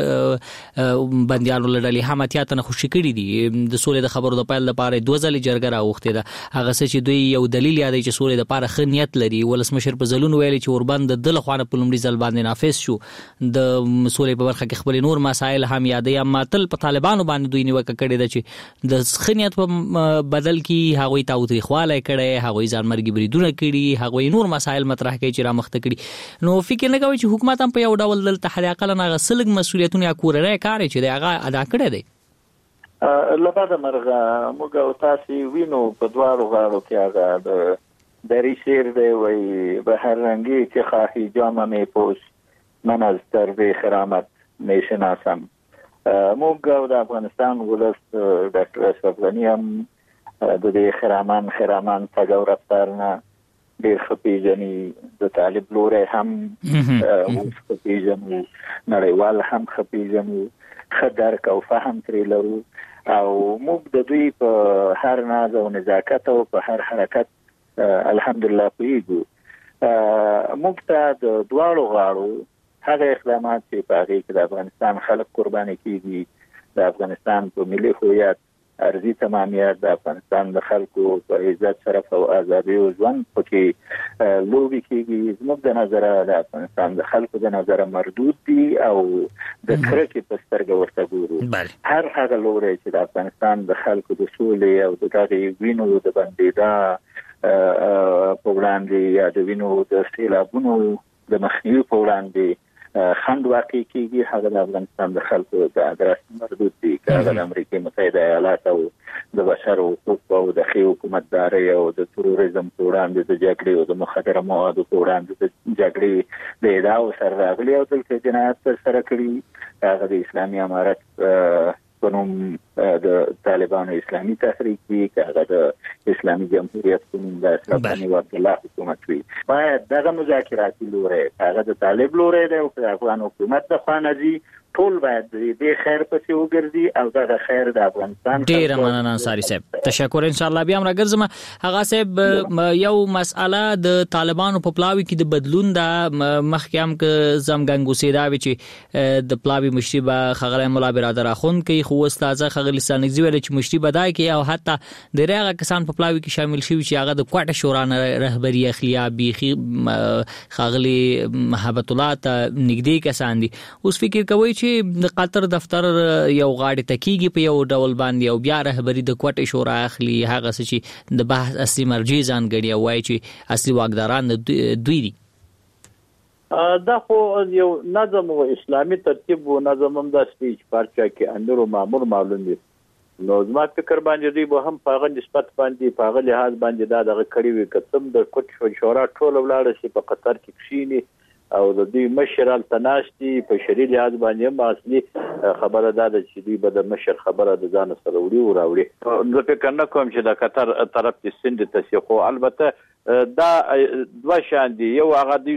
بنديانو لړلې حماتیات نه خوشی کړي دي د سولې د خبرو د پایل لپاره 2000 جرګه راوخته ده هغه چې دوی یو دلیل یادی چې سولې د لپاره خنیت لري ولسمشر په ځلون ویلي چې اوربند د لخوانه په لومړي ځل باندې نافذ شو د سولې په برخه کې خپل نور مسایل هم یادي اما تل په طالبانو باندې دوی نیوکه کړې ده چې د خنیت په بدل کې هغوی تاوتریخواله کړي هغوی ځانمرګي بریدونه کړي هغوی نور مسایل مطرح کوي چې را مخته کړي نو فکر نه کوي چې حکومت هم په یو ډول دلته حد اقل نه غسلګ مسولیتونه یا کورره کار چې هغه ادا کړی دی لبعد مرغه موږ او تاسو وینو په دواړو غاړو کې هغه د دری شعر دی وی به هر رنگی که خواهی جام می پوش من از طرف خرامت می شناسم. موږ د افغانستان ولس ډاکټر اشرف غني هم د دې خرامان تګ او رفتار نه ډېر ښه پیژني. د طالب لوری هم اوس ښه پیژنو، نړیوال هم ښه پیژنو، ښه درک او فهم ترې لرو او موږ د دوی په هر ناز او نزاکت او په هر حرکت الحمدلله پوهیږو. موږ ته د دواړو غاړو هغه اقدامات چې په هغې کې د افغانستان خلک قرباني کېږي، د افغانستان په ملي هویت ارضي تمامیت، د افغانستان د خلکو په عزت شرف او ازادي او ژوند پکې لوبې کېږي، زموږ د نظره د افغانستان د خلکو د نظره مردود دي او د کرکې په سترګه ورته ګورو. هر هغه لوری چې د افغانستان د خلکو د سولې او د دغې وینو د بندېدا په وړاندې یا د وینو د سیلابونو د مخنیوي په وړاندې خنډ واقع کېږي، هغه د افغانستان د خلکو د ادرس مردود دي، که هغه د امریکا متحده ایالات او د بشر حقوقو او د ښې حکومتدارۍ او د تروریزم په وړاندې د جګړې او د مخدره موادو په وړاندې د جګړې د ادعاو سره راغلي او دلته جنایت ترسره کړي، هغه د اسلامي امارت په نوم د طالبانو اسلامي تحریک وي، که هغه د اسلامي جمهوریت په نوم د اشرف غني عبدالله حکومت وي. باید دغه مذاکراتي لوری هغه د طالب لوری دی او که د افغان حکومت د خوا نه ځي، ټول باید دې خیر پسې وګرځي او دغه خیر د افغانستان. ډېره مننه انصاري صاحب، تشکر. انشاءالله بیا هم راګرځم. هغه صاحب یو مسأله د طالبانو په پلاوي کې د بدلون د مخکې هم که زمګنګوسي دا وي چې د پلاوي مشري به ښاغلی ملا برادر اخوند کوي، خو اوس تازه ښاغلي سانګزي ویل چې مشري به دا کوي او حتی ډېری هغه کسان په پلاوي کې شامل شوي چې هغه د کوټه شورا نه رهبري اخلي یا بیخي ښاغلي محبت الله ته نږدې کسان دي. اوس فکر کوي چې د قطر دفتر یو غاړې تکیږي په یو ډول باندې او بیا رهبری د کوټې شورا اخلي، هغه څه چې د بحث اصلي مرجع ځان ګڼي او وایي چې اصلي واکداران دوی دي. دا خو یو نظم او اسلامي ترتیب او نظم هم د سپیچ پارچا کې امیر او مامور معلوم دي. نو زما فکر باندې دوی به هم په هغه نسبت باندې په هغه لحاظ باندې دا دغه کړي وي که څوم د کوټې شورا ټول ولاړ شي په قطر کې کښیني او د دوی مشر التناشتي په شری لحاظ باندې هم اصلي خبره ده چې دوی به د مشر خبره د ځان سره وړي او راوړي. نو فکر نه کوم چې د قطر طرف ته سند ته خو البته دا دوه شان دي، یو هغه د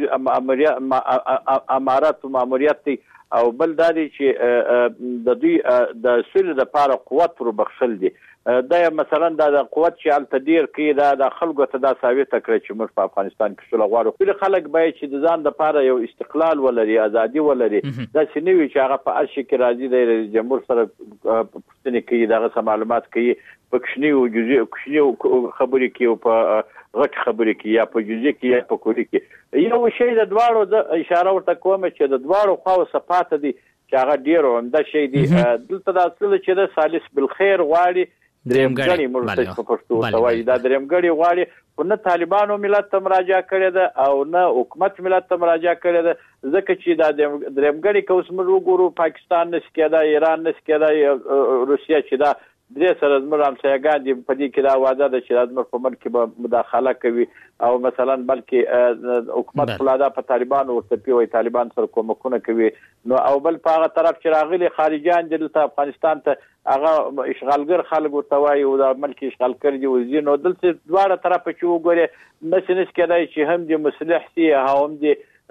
امارات او ماموریت دي او بل دا دی چې د دوی د سولې لپاره قوت ور بخښل دي. دا مثلا د قوت چې التدیر کې د خلکو ته دا ثابت کړی چې موږ په افغانستان کې څه غواړو. ټول خلک باید چې د ځان لپاره یو استقلال ولري، ازادي ولري. دا چې نوی چې هغه په اصل کې راځي د جمهور سره پوښتنه کوي، دغه معلومات کوي، په کښنی او جزئي خبرې کوي او په غټ خبرې کوي یا په جزئي کې یا په کوري کې. یو شی د دواړو د اشاره ورته کوم چې د دواړو خواو صفات دي چې هغه ډیر عمده شی دي. دلته د اصل چې د ثالث بالخير غواړي، درېمګړی مرتج په پښتو توای دا درېمګړی غواړي، خو نه طالبانو ملت ته مراجعه کړې ده او نه حکومت ملت ته مراجعه کړې ده، ځکه چې دا درېمګړی که اوس موږ وګورو پاکستان نس کېده، ایران نس کېده، روسیه چې دا درې سره زموږ همسایګان دي، په دې کې دا وعده ده چې زموږ په ملک کې به مداخله کوي او مثلا بلکې حکومت فلادا په طالبانو ورته پیوي، طالبان سره کومکونه کوي. نو او بل په هغه طرف چې راغلي خارجيان دلته افغانستان ته هغه اشغالګر خلک ورته وایي او د ملک اشغال کړي دي وزیر. نو دلته دواړه طرفه چې وګوري نس کېدای چې هم د مصلح سي هم د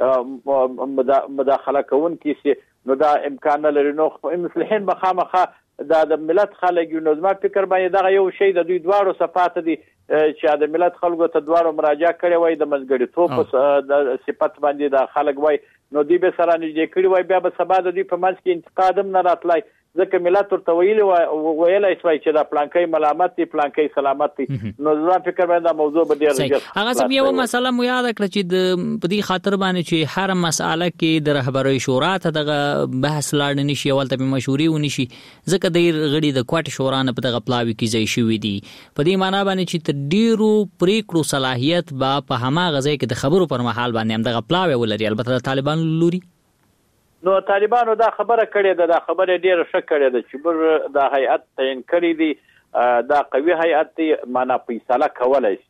مداخله کوونکي سي، نو دا امکان نه لري. نو مصلحین بخامخه دا د ملت خلک یو، نو زما فکر باندې دا یو شی د دوی دواړو صفات دي چې د ملت خلکو ته دواړو مراجعه کړي وای، د منځګړیتوب د صفت باندې د خلک وای، نو دوی به سره نږدې کړي وای، بیا به سبا د دوی په منځ کې انتقاد هم نه راتلای، ځکه ملت ورته ویلای شوی چې دا پلانکۍ ملامت دي، پلانکۍ سلامت دي. نو زما فکر باندې دا موضوع به ډېر ژر هغه سم یو مسله مو یاد کړه چې په دې خاطر باندې چې هر مسأله کې د رهبرۍ شورا ته دغه بحث لاړ نشي، ولته به مشورې ونشي، ځکه د غړي د کوټ شورا نه په دغه پلاوي کې ځای شوی دي. په دې معنی باندې چې تر ډیرو پریکړو صلاحیت به په هماغه ځای کې د خبرو پر مهال باندې هم دغه پلاوي ولري. البته طالبان لوري نو طالبانو دا خبره کړې ده، دا خبره ډیره ښه کړې ده چې بر دا هیئت تعین کړی دی، دا قوي هیئت دی، معنا فیصله کولای شي.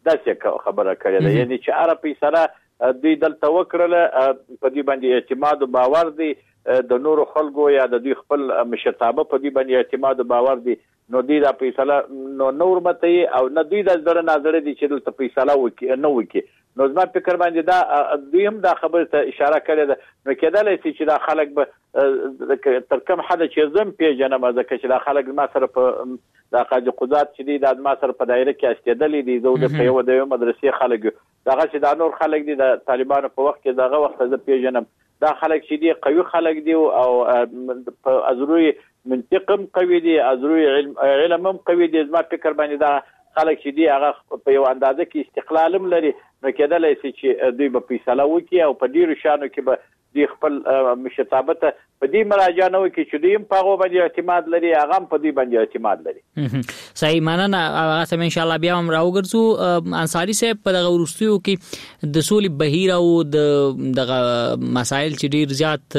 داسې خبره کړې ده، یعنی چې هر فیصله دوی دلته وکړله په دې باندې اعتماد او باور دی د نورو خلکو یا د دوی خپل مشرتابه په دې باندې اعتماد او باور دی، نو دوی دا فیصله نور مته او نه دوی د زړه نظر دي چې دلته فیصله وکړي. نو زما فکر باندې دا دوی هم دا خبره ته اشاره کړې ده، نو کېدلی شي چې دا خلک به تر کوم حده چې زم پیژنم ځکه چې دا خلک ما سره په دا قاضي قضات چې دي دا ما سره په دایره کې استېدلې دي، زه د یو مدرسې خلک دغه چې دا نور خلک دي د طالبانو په وخت کې دغه وخت زه پیژنم، دا خلک چې دي قوي خلک دي او په ازروی منطقم قوي دي، ازروی علم هم قوي دي. زما فکر باندې دا خلک چې دي هغه په یو اندازه کې استقلال هم لري، نو کېدلی شي چې دوی به فیصله وکړي او په ډیرو شانو کې به دوی خپل مشرتابه ته په دې مراجعه نه وکړي چې دوی هم په هغو باندې اعتماد لري، هغه هم په دوی باندې اعتماد لري. صحیح، مننه. هغه سم ان شاء الله بیا هم راوګرځو. انصاری صاحب په دغه وروستیو کې د سولې بهیر او دغه مسایل چې ډیر زیات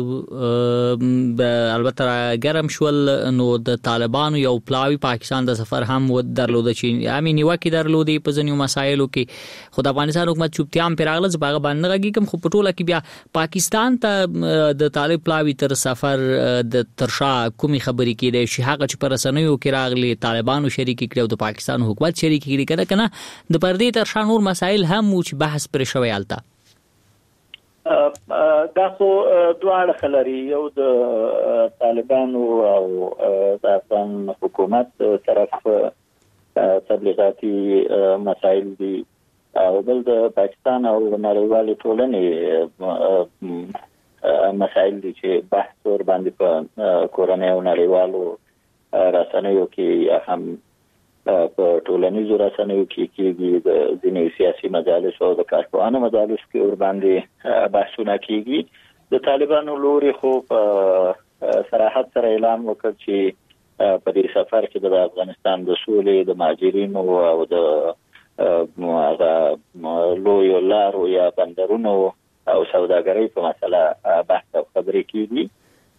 البته ګرم شول، نو د طالبانو یو پلاوی پاکستان د سفر هم درلوده چې امین نیوکه درلودي په ځینو مسایلو کې، خو د افغانستان حکومت چوپتیا هم پراغله زباغه باندې غږی خو په ټوله کې بیا پاکستان ته د طالب پلاوی تر سفر د ترشا کومي خبرې کېدې شي هغه چې پر رسنیو کې راغلي طالبانو شریک کړي او د پاکستان حکومت شریک کړي کنه د پردې ترشا نور مسایل هم چې بحث پر شوی الته دا خو دواړه خلري، یو د طالبانو او د افغان حکومت طرف تبلیغاتي مسایل دي او بل د پاکستان او نړیوالې ټولنې مسایل دي چې بحث ور باندې په کورنۍ او نړیوالو رسنیو کې هم په ټولنیزو رسنیو کې کېږي، د ځینې سیاسي مجالس او د کارپوهانو مجالس کې ور باندې بحثونه کېږي. د طالبانو لوري خو په صراحت سره اعلان وکړ چې په دې سفر کې د افغانستان د سولې د مهاجرینو او د لوی لارو یا بندرونو او سوداګرۍ په مسله بحث او خبرې کیږي.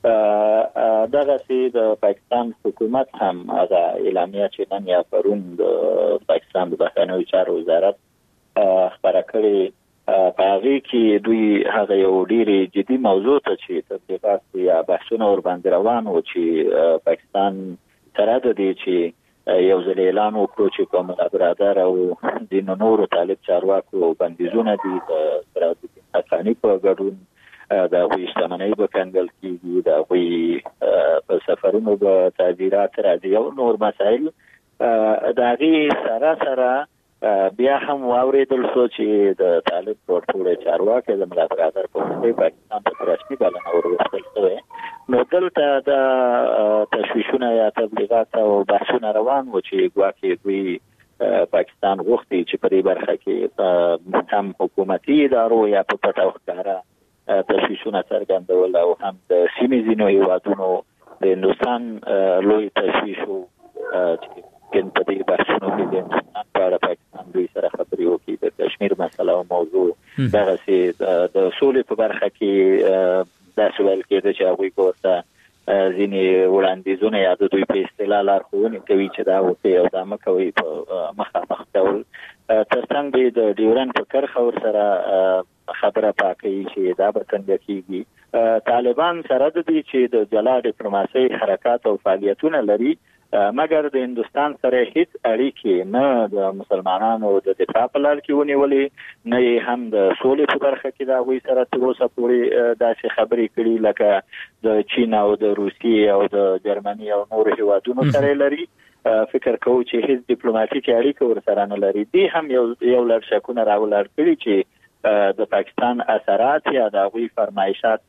دغه سي د پاکستان حکومت هم هغه اعلامیه چې نن یا پرون د پاکستان د بهرنیو چارو وزارت خبره کړې په هغه کې دوی هغه یو ډیره جدي موضوع ته چې تبلیغات یا بحثونه ور باندې روان و چې پاکستان سره د دې چې یو ځل اعلان وکړو چې په مخابراتدار او د نورو طالب چارواکو بندیزونه دي د سرحدي حقانی په ګډون د غوي شتمنۍ به کنګل کیږي، د غوي په سفرونو به تعذيرات راځي او نور مسایل د هغه سره بیا هم واوریدل شو چې د طالب ټول چارواکي د مخابراتدار په واسطه پاکستان ته رسمي بلنه ورکړل شوې. نو دلته د تشویشونه یا تبلیغات او بحثونه روان و چې ګواکې دوی پاکستان غوښتي چې په دې برخه کې هم حکومتي ادارو یا په پټه او ښکاره تشویشونه څرګندول او هم د سیمې ځینو هیوادونو د هندوستان لوی تشویش و چې کین په دې بحثونو کې د هندوستان په اړه پاکستان دوی سره خبرې وکړي. د کشمیر مسله او موضوع دغسې د سولې په برخه کې دا سوال کېده چې هغوی ورته ځینې وړاندیزونه یا د دوی په اصطلاح لارښوونې کوي چې دا وکړي او دا مه کوئ په مخامخ ډول. ترڅنګ به د ډیورنډ په کرښه ورسره خبره پاکوي چې دا به څنګه کېږي. طالبان سره د دې چې د جلا ډیپلوماسۍ حرکات او فعالیتونه لري، مګر د هندوستان سره هیڅ اړیکې نه د مسلمانانو د دفاع په لار کې ونیولې، نه هم د سولې په برخه کې د هغوی سره تر اوسه پورې داسې خبرې کړي لکه د چین او د روسیې او د جرمني او نورو هیوادونو سره لري. فکر کوو چې هیڅ ډیپلوماټیک اړیکه ورسره نه لري. دې هم یو لړ شکونه راولاړ کړي چې د پاکستان اثرات یا د هغوی فرمایشات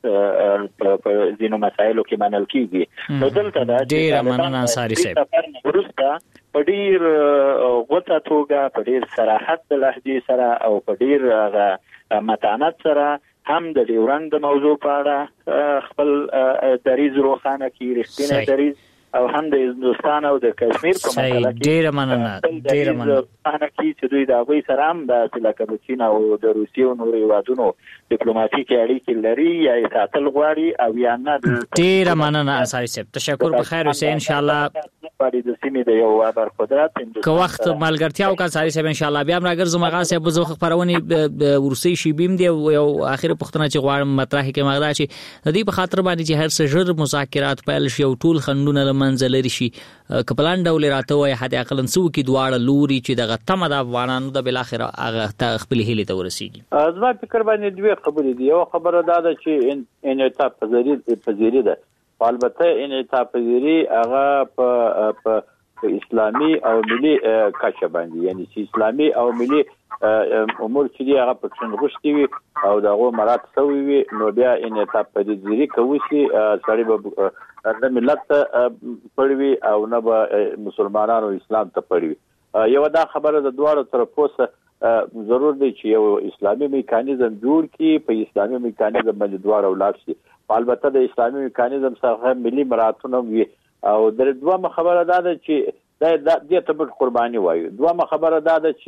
په ځینو مسایلو کې منل کیږي. نو دلته دا ډېره مننه انصاري صاحب. وروسته په ډېر غوټه توګه په ډېر صراحت د لهجې سره او په ډېر متانت سره هم د ډیورنډ د موضوع په اړه خپل دریځ روښانه کړي، رښتینی دریځ او هم د هندوستان او د کشمیر په مسله کې ډیر مننه انا کې چې دوی د غوي سره هم د لکه د چین او د روسیې او نورو هیوادونو ډیپلوماټیک اړیکې لري یا ساتل غواړي او یا نه. ډیر مننه انصاری صاحب، تشکر. په خیر اوسئ ان شاء الله. د سیمې د یو ابر قدرت که وخت ملګرتیا وکړ انصاری صاحب ان شاء الله بیا راګرځم. هغه صاحب زه خبرونه ورسي شي بیم دی یو اخر پښتنه چې غواړم مطرح کې مغدا چې د دې په خاطر باندې چې هر څه ژر مذاکرات پیل شي او ټول خندونه منځ لري شي کپلان ډول راته وای حد اقل نسو کې دواړه لوري چې دغه تمه د افغانانو د بل اخر هغه خپل هیله ته ورسیږي. زما فکر باندې دوه خبرې دي. یو خبره دا ده چې انعطاف پذیری ده، البته انعطاف پذیری هغه په اسلامي او ملي کچه باندې، یعنی چې اسلامي او ملي امور چې هغه په څنګه غوښتي وي او دغه مراد سوي وي نو بیا انعطاف پذیری کوي چې سړی به د ملت پړوي او نه به مسلمانانو اسلام ته پړوي. یو دا خبره د دواړو طرفو سره ضرور دی چې یو اسلامي میکانیزم جوړ کړي، په اسلامي میکانیزم باندې دواړه ولاړ شي. البته د اسلامي میکانیزم سره ملي مراتونه وي. او د دوه خبره دا ده چې د دې ته قرباني وایي. دوه خبره دا ده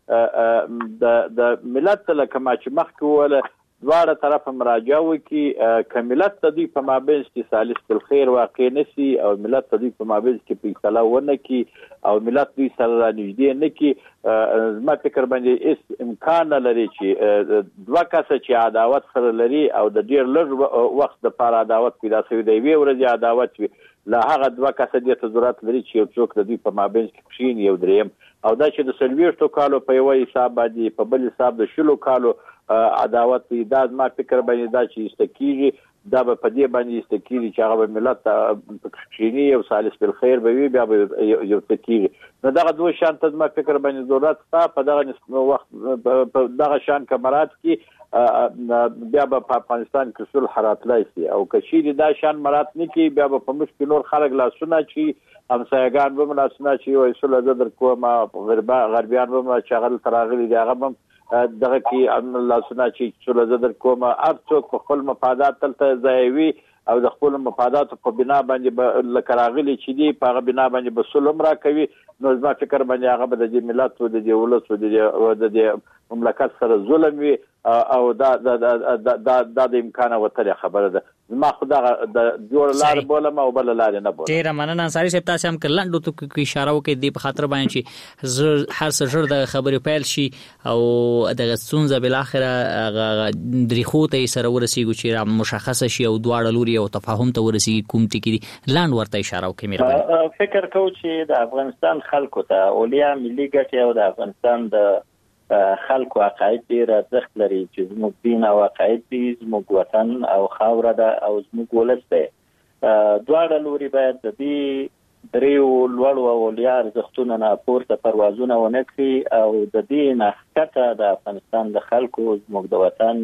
چې د ملت لکه ما چې مخکې وله دواړه طرف مراجعه وکړي، که ملت ته دوی په مابینځ کې سالس الخير واقع نشي او ملت ته دوی په مابینځ کې فیصله ونه کړي او ملت دوی سره نږدې نه کړي، زما فکر باندې هیڅ امکان نه لري چې دوه کسه چې عداوت سره لري او د ډیر لږ وخت دپاره عداوت پیدا شوي د یوې ورځې عداوت وي، له هغه دوه کسه دې ته ضرورت لري چې یو څوک د دوی په مابینځ کې کښېني یو دریم، او دا چې د 40 کالو په یو حساب باندې په بل حساب د 10 کالو عداوت دی. دا زما فکر باندې دا چې استکیږي دا به په دې باندې استکیږي چې هغه ملت کښېني او سالس بالخير به وي بیا به یو تکیږي. نو دغه دوه شان ته زما فکر باندې ضرورت شته په دغه وخت په دغه شان کمرات کې بیا به په افغانستان کې صلح راتلای شي او که چیرې دا شان مرات نه کړي بیا به په موږ کې نور خلک لاسونه چې همسایګان به هم لاسونه چې وایي صلح زه در کوم، غربیان به هم چې هغه دلته راغلي دي هغه به دغه کې لاسونه چې صلح زه در کوم. هر څوک په خپل مفادات دلته ځایوي او د خپل مفاداتو په بنا باندې لکه راغلي چې دي په هغه بنا باندې به صلح هم راکوي. نو زما فکر باندې هغه به د دې ملت او د دې ولس او د دې مملکت سره ظلم وي او دا د امکان وتره خبره ده. زما خدا د جوړ لار بولم او بل لار نه بولم. ډیر مننه انصاری صاحب، تاسو هم کلندو ته کې اشاره وکړئ د په خاطر باندې چې هر څه ژر د خبرې پیل شي او د ستونزه بل اخره درېخو ته سره ورسیږي چې مشخصه شي او دواړه لوري او تفاهم ته ورسیږي کوم ټکی لاند ورته اشاره وکړئ. مهرباني فکر کوم چې د افغانستان خلکو ته اولیا ملي ګټې او د افغانستان د خلکو عقاید ډیر ارزښت لري چې زموږ دین او عقاید دي، زموږ وطن او خاوره ده او زموږ ولس دی. دواړه لوري باید د دې دریو لوړو اولیا ارزښتونو نه پورته پروازونه ونه کړي او د دې نه ښکته د افغانستان د خلکو زموږ د وطن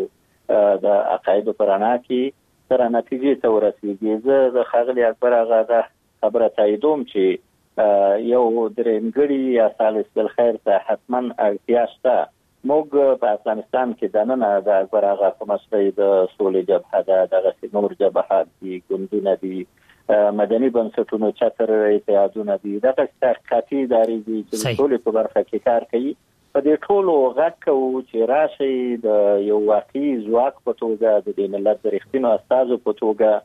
او د عقایدو په رڼا کې سره نتیجې ته ورسېږي. زه د ښاغلي اکبر آغا دا خبره تاییدوم چې یو درېمګړي یا سالس بالخير ته حتما اړتیا شته. موږ په افغانستان کې دننه د اکبر آغا په مسله د سولې جبهه ده، دغسې نور جبهات دي، ګوندونه دي، مدني بنسټونو چتر اتحادونه دي، دغسې تحقیقاتي ادارې دي چې د سولې په برخه کې کار کوي. په دې ټولو غږ کوو چې راشي د یو واقعي ځواک په توګه د دې ملت د رښتینو استازو په توګه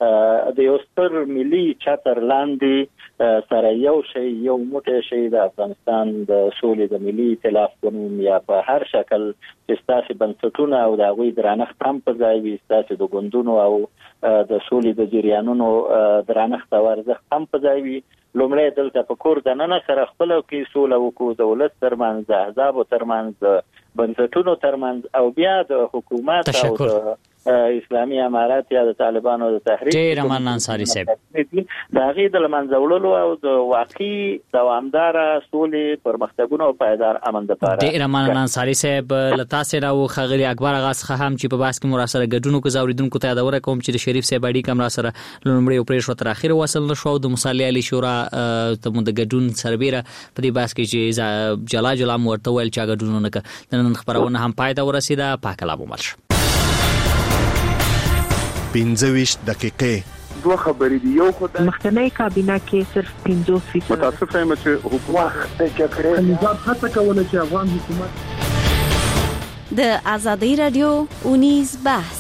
د یو ستر ملي چتر لاندې سره یو شی یو موټی شی د افغانستان د سولې د ملي ائتلاف په نوم یا په هر شکل چې ستاسې بنسټونه او د هغوی درنښت هم په ځای وي، ستاسې د ګوندونو او د سولې د جریانونو درنښت او ارزښت هم په ځای وي. لومړی دلته په کور دننه سره خپله کې سوله وکړو، د ولس ترمنځ، د احزابو ترمنځ، د بنسټونو ترمنځ او بیا د حکومت او د اسلامي امارات یا د طالبانو د تحریک ډیر مننه انصاری صاحب د هغې د له منځه وړلو او د واقعي دوامداره سولې پرمختګونو او پایدار امن دپاره. ډیر مننه انصاری صاحب. له تاسې را ښاغلي اکبر آغا څخه هم چې په بحث کې مو راسره ګډون وکړو. زه اورېدونکو ته یادونه کوم چې د شریف صاحب اړیکه هم راسره له لومړۍ پرېښوه تر اخره وصل نه شوه او د مصالحې عالي شورا ته مو د ګډون سربیره په دې بحث کې چې جلا جلا مو ورته ویل چې ګډون ونه کړه. د نن خپرونه هم پای ته ورسېده. پاک الله مو مل شه. 15 دقیقې دوه خبرې دي. یو خدای مخکنی کابینه کې صرف 50% متاسف یم چې حکومت د جګړې نظام هڅه کوله چې افغان حکومت د آزادۍ رادیو اونیز بحث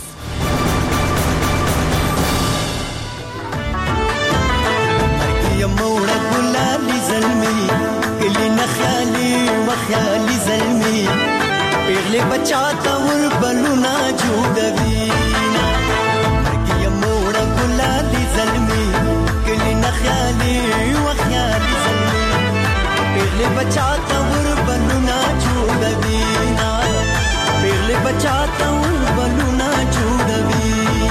موړه ګلالي زلمي کلی نخالي وخالي زلمي پیغلې بچاته ور بلونه جوړوي مرګي موړه ګلالي زلمي کلی نخالي وخالي زلمي پیغلې بچاته ور بلونه جوړوي پیغلې بچاته ور بلونه جوړوي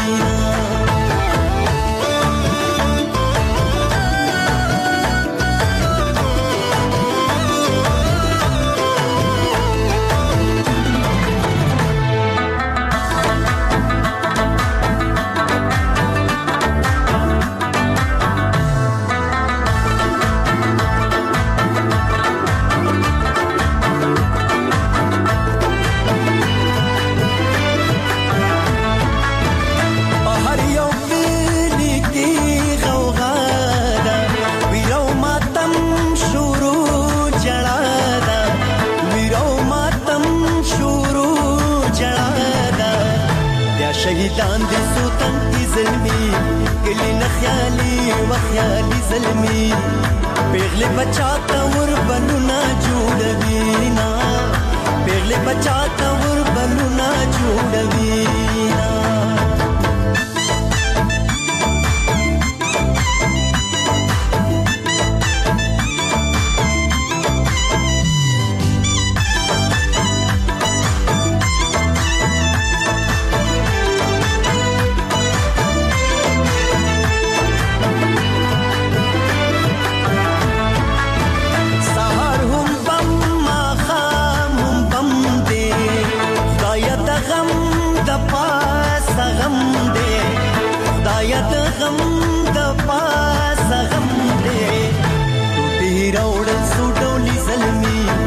شهیدان دي سوتن کی زلمی کلی نخیالی وخیالی زلمی پیغلی بچاتا ور بلونا جوڑوی نا پیغلی بچاتا ور بلونا جوڑوی نا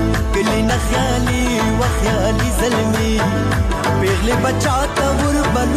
خیالی وخیالی زلمی پیغلی بچاتا ور بلو